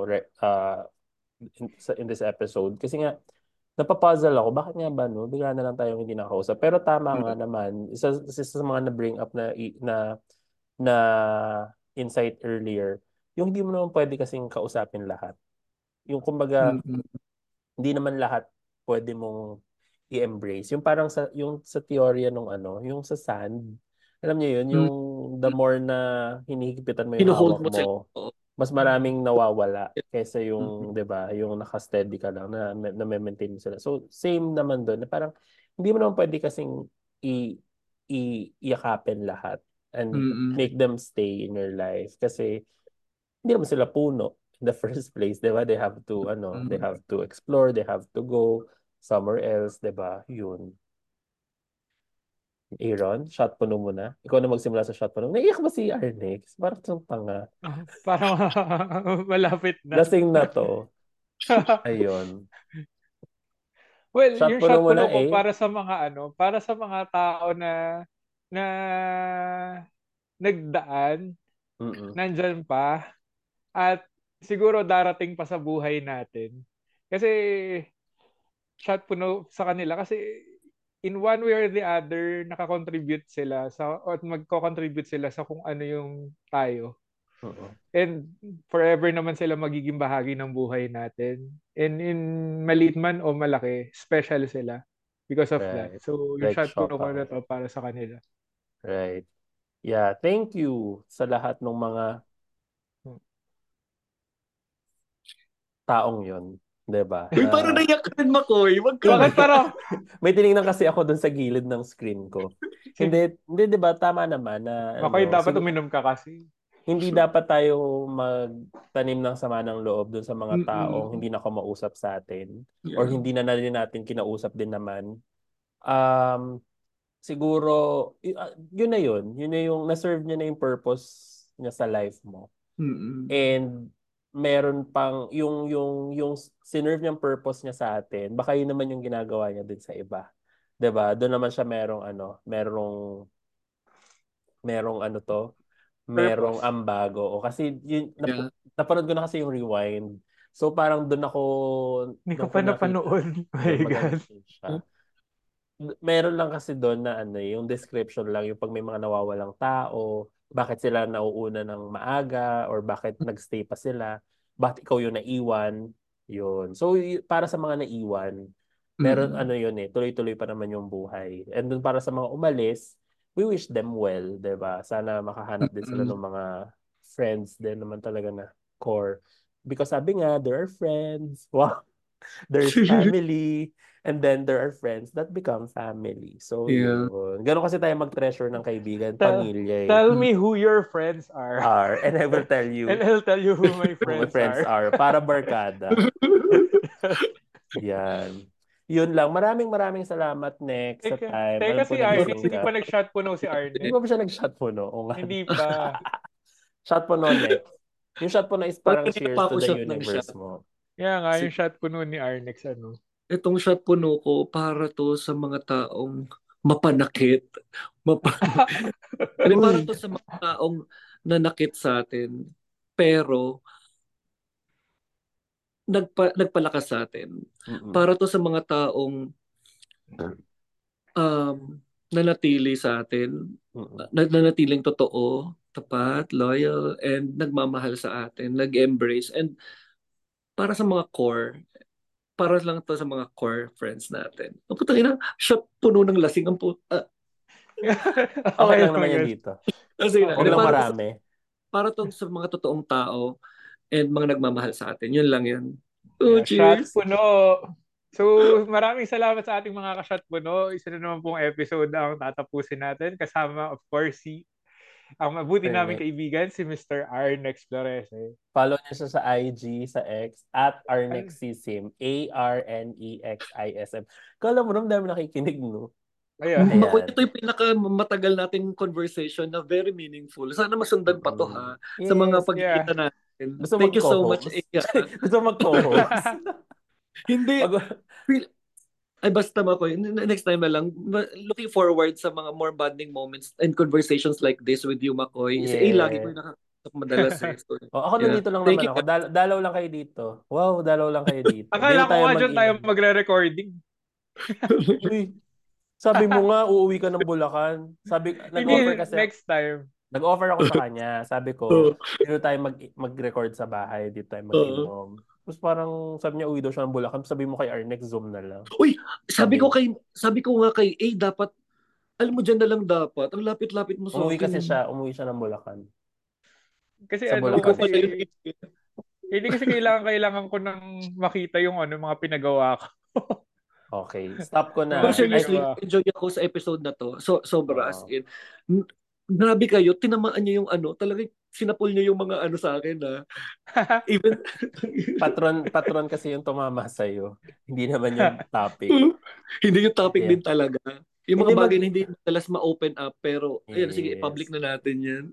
in this episode. Kasi nga, napapuzzle ako. Bakit nga ba, no? Bigla na lang tayong hindi nakausap. Pero tama nga naman. Isa sa mga na-bring up na insight earlier, yung hindi mo naman pwede kasing kausapin lahat. Yung kumbaga, Mm-mm. hindi naman lahat pwede mong i-embrace. Yung parang yung sa teorya nung ano, yung sa sand, alam niyo yun, Mm. yung the more na hinihigpitan mo yung Hino-hold hawak mo sila. mo, Oo. mas maraming nawawala kaysa Mm-mm. yung, 'di ba, yung naka-steady ka lang na maintain mo sila. So same naman doon na parang hindi mo naman pwede kasing iyakapin lahat and Mm-mm. make them stay in your life kasi hindi naman sila puno in the first place, 'di ba? They Mm-mm. have to explore, they have to go somewhere else, 'di ba? Yun. Aaron, shot puno mo na. Ikaw na magsimula sa shot puno. Naiyak ba si Arnex? Parang itong tanga. Parang malapit na. Lasing na to. Ayun. Well, Shot yung puno shot mo na puno ko eh. para sa mga tao na nagdaan, Mm-mm. nandyan pa, at siguro darating pa sa buhay natin. Kasi shot puno sa kanila kasi in one way or the other nakakontribute sila sa at magko-contribute sila sa kung ano yung tayo. Mm-mm. And forever naman sila magiging bahagi ng buhay natin. And in maliit man o malaki, special sila because of that. Right. So, yung Like shot puno ko Siopaw. na to para sa kanila. Right. Yeah, thank you sa lahat ng mga taong yun. 'Di ba? Uy, parang naiyak ka rin, Makoy. Wag ka. Bakit parang, May tiningnan kasi ako dun sa gilid ng screen ko. Hindi, 'di ba tama naman na Makoy, dapat siguro uminom ka kasi. hindi dapat tayo magtanim ng sama ng loob dun sa mga taong Mm-mm. hindi na kumausap sa atin or Yeah. hindi na rin natin kinausap din naman. Um, siguro yun na yun. Yun na yung na-serve niya na yung purpose niya sa life mo. Mm-mm. And meron pang yung sinerve niyang purpose niya sa atin, baka yun naman yung ginagawa niya din sa iba. 'Di ba? Doon naman siya merong ano to, merong Purpose. ambago. O kasi yun, Yeah. napanood ko na kasi yung Rewind. So parang Hindi ko doon ko pa nakita, napanood. My yun maganda God. din siya. Meron lang kasi doon na yung description lang yung pag may mga nawawalang tao, bakit sila nauuna ng maaga or bakit nagstay pa sila, bakit ikaw yung naiwan, yun. So para sa mga naiwan, meron Mm-mm. yun tuloy-tuloy pa naman yung buhay. And dun para sa mga umalis, we wish them well, 'di ba? Sana makahanap din sila Mm-mm. ng mga friends din naman talaga na core. Because sabi nga, there are friends. Wow. There's family, and then there are friends that become family. So, Yeah. yun. Ganon kasi tayo mag-treasure ng kaibigan, Tell, pamilya tell Mm. me who your friends are. And I will tell And you I'll tell you who my who my friends friends are. are. Para barkada. Yan. Yun lang. Maraming maraming salamat, Next, sa time. Alam Teka ko si Arnix, nagising hindi pa ka. nag-shot puno si Hindi Arnix. pa ba siya nag-shot po, no? O nga. Hindi pa. Shot po, no, Next. Yung shot po na is Parang parang kanina cheers pa to ako the shot ng universe shot. mo. Kaya nga, Kasi yung shot puno ni Arnix, ano. itong shot puno ko para to sa mga taong mapanakit. Hindi, para Uy! to sa mga taong nanakit sa atin. Pero nagpalakas sa atin. Mm-mm. Para to sa mga taong um, nanatili sa atin. Mm-mm. Nanatiling totoo, tapat, loyal, and nagmamahal sa atin. Nag-embrace. And para sa mga core, para lang to sa mga core friends natin. Ang putang ina, shot puno ng lasing ang Okay Okay lang lang naman yan yun. dito. Sige na. Huwag Okay lang lang. marami. Para to sa mga totoong tao and mga nagmamahal sa atin. Yun lang yan. Oh, Yeah, shot cheers. puno. So, maraming salamat sa ating mga ka-shot puno. Isa na naman pong episode ang tatapusin natin. Kasama, of course, ang mabuti naming Arnex. kaibigan, si Mr. Arnex Florese. Follow niyo siya sa IG, sa X, at Arnexisim. ARNEXISM. Kala mo naman dami nakikinig, no? Ayan. Ako, Ayan. ito yung pinakamatagal nating conversation na very meaningful. Sana masundan pa to ha sa mga Yes. Yeah. pagkikita natin. Gusto Thank you so much, mag-co-host? Iya. Gusto mag-co-host? Hindi. Pag- Ay, basta ako. Next time na lang. Looking forward sa mga more bonding moments and conversations like this with you, Makoy. Si A, lagi ko yeah. yung nakakausap madalas eh. So, Ako yeah. nandito lang Thank naman you. ako. Dalaw lang kayo dito. Wow, dalaw lang kayo dito. Dito Akala ko tayo nga dyan tayo mag-inom. magre-recording. Uy, sabi mo nga, uuwi ka ng Bulacan. Nag-offer Hindi, kasi, next time. nag-offer ako sa kanya. Sabi ko, dito tayo mag-record sa bahay, dito tayo Oo. mag-inom. Tapos parang sabi niya, uwi daw siya ng Bulacan. Sabi mo kay Arnex, Zoom na lang. Uy, sabi Sabi ko nga kay A, dapat, alam mo dyan na lang dapat. Ang lapit-lapit mo sa akin. umuwi siya ng Bulacan. Kasi Sa ano, Ikaw Bulacan. kasi pala yun. hindi kasi kailangan ko nang makita yung mga pinagawa ko. Okay, stop ko Yung na. mga Ay, Seriously, pinagawa. enjoy ako sa episode na to. Sobra as oo. in. Grabe kayo, tinamaan niyo yung talagang sinapol niyo yung mga sa akin ha. Even Patron kasi yung tumama sa'yo. Hindi naman yung topic. hindi yung topic Yeah. din talaga. Yung Hindi mga bagay na hindi madalas ma-open up pero ayun, sige, Yes. public na natin yan.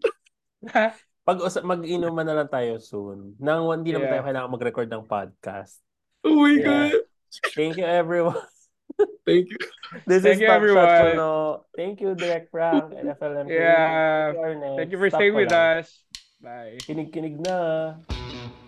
Mag-inuman na lang tayo soon. Hindi naman tayo Yeah. kailangan mag-record ng podcast. Oh my Yeah. God. Thank you, everyone. Thank you. This Thank is you, Top Shot everyone. Puno. Thank you, Direct Frank, NFLM Creative. Thank Yeah. you, Arnex. Thank you for Stop staying ko with lang. us. Bye. Kinig-kinig na.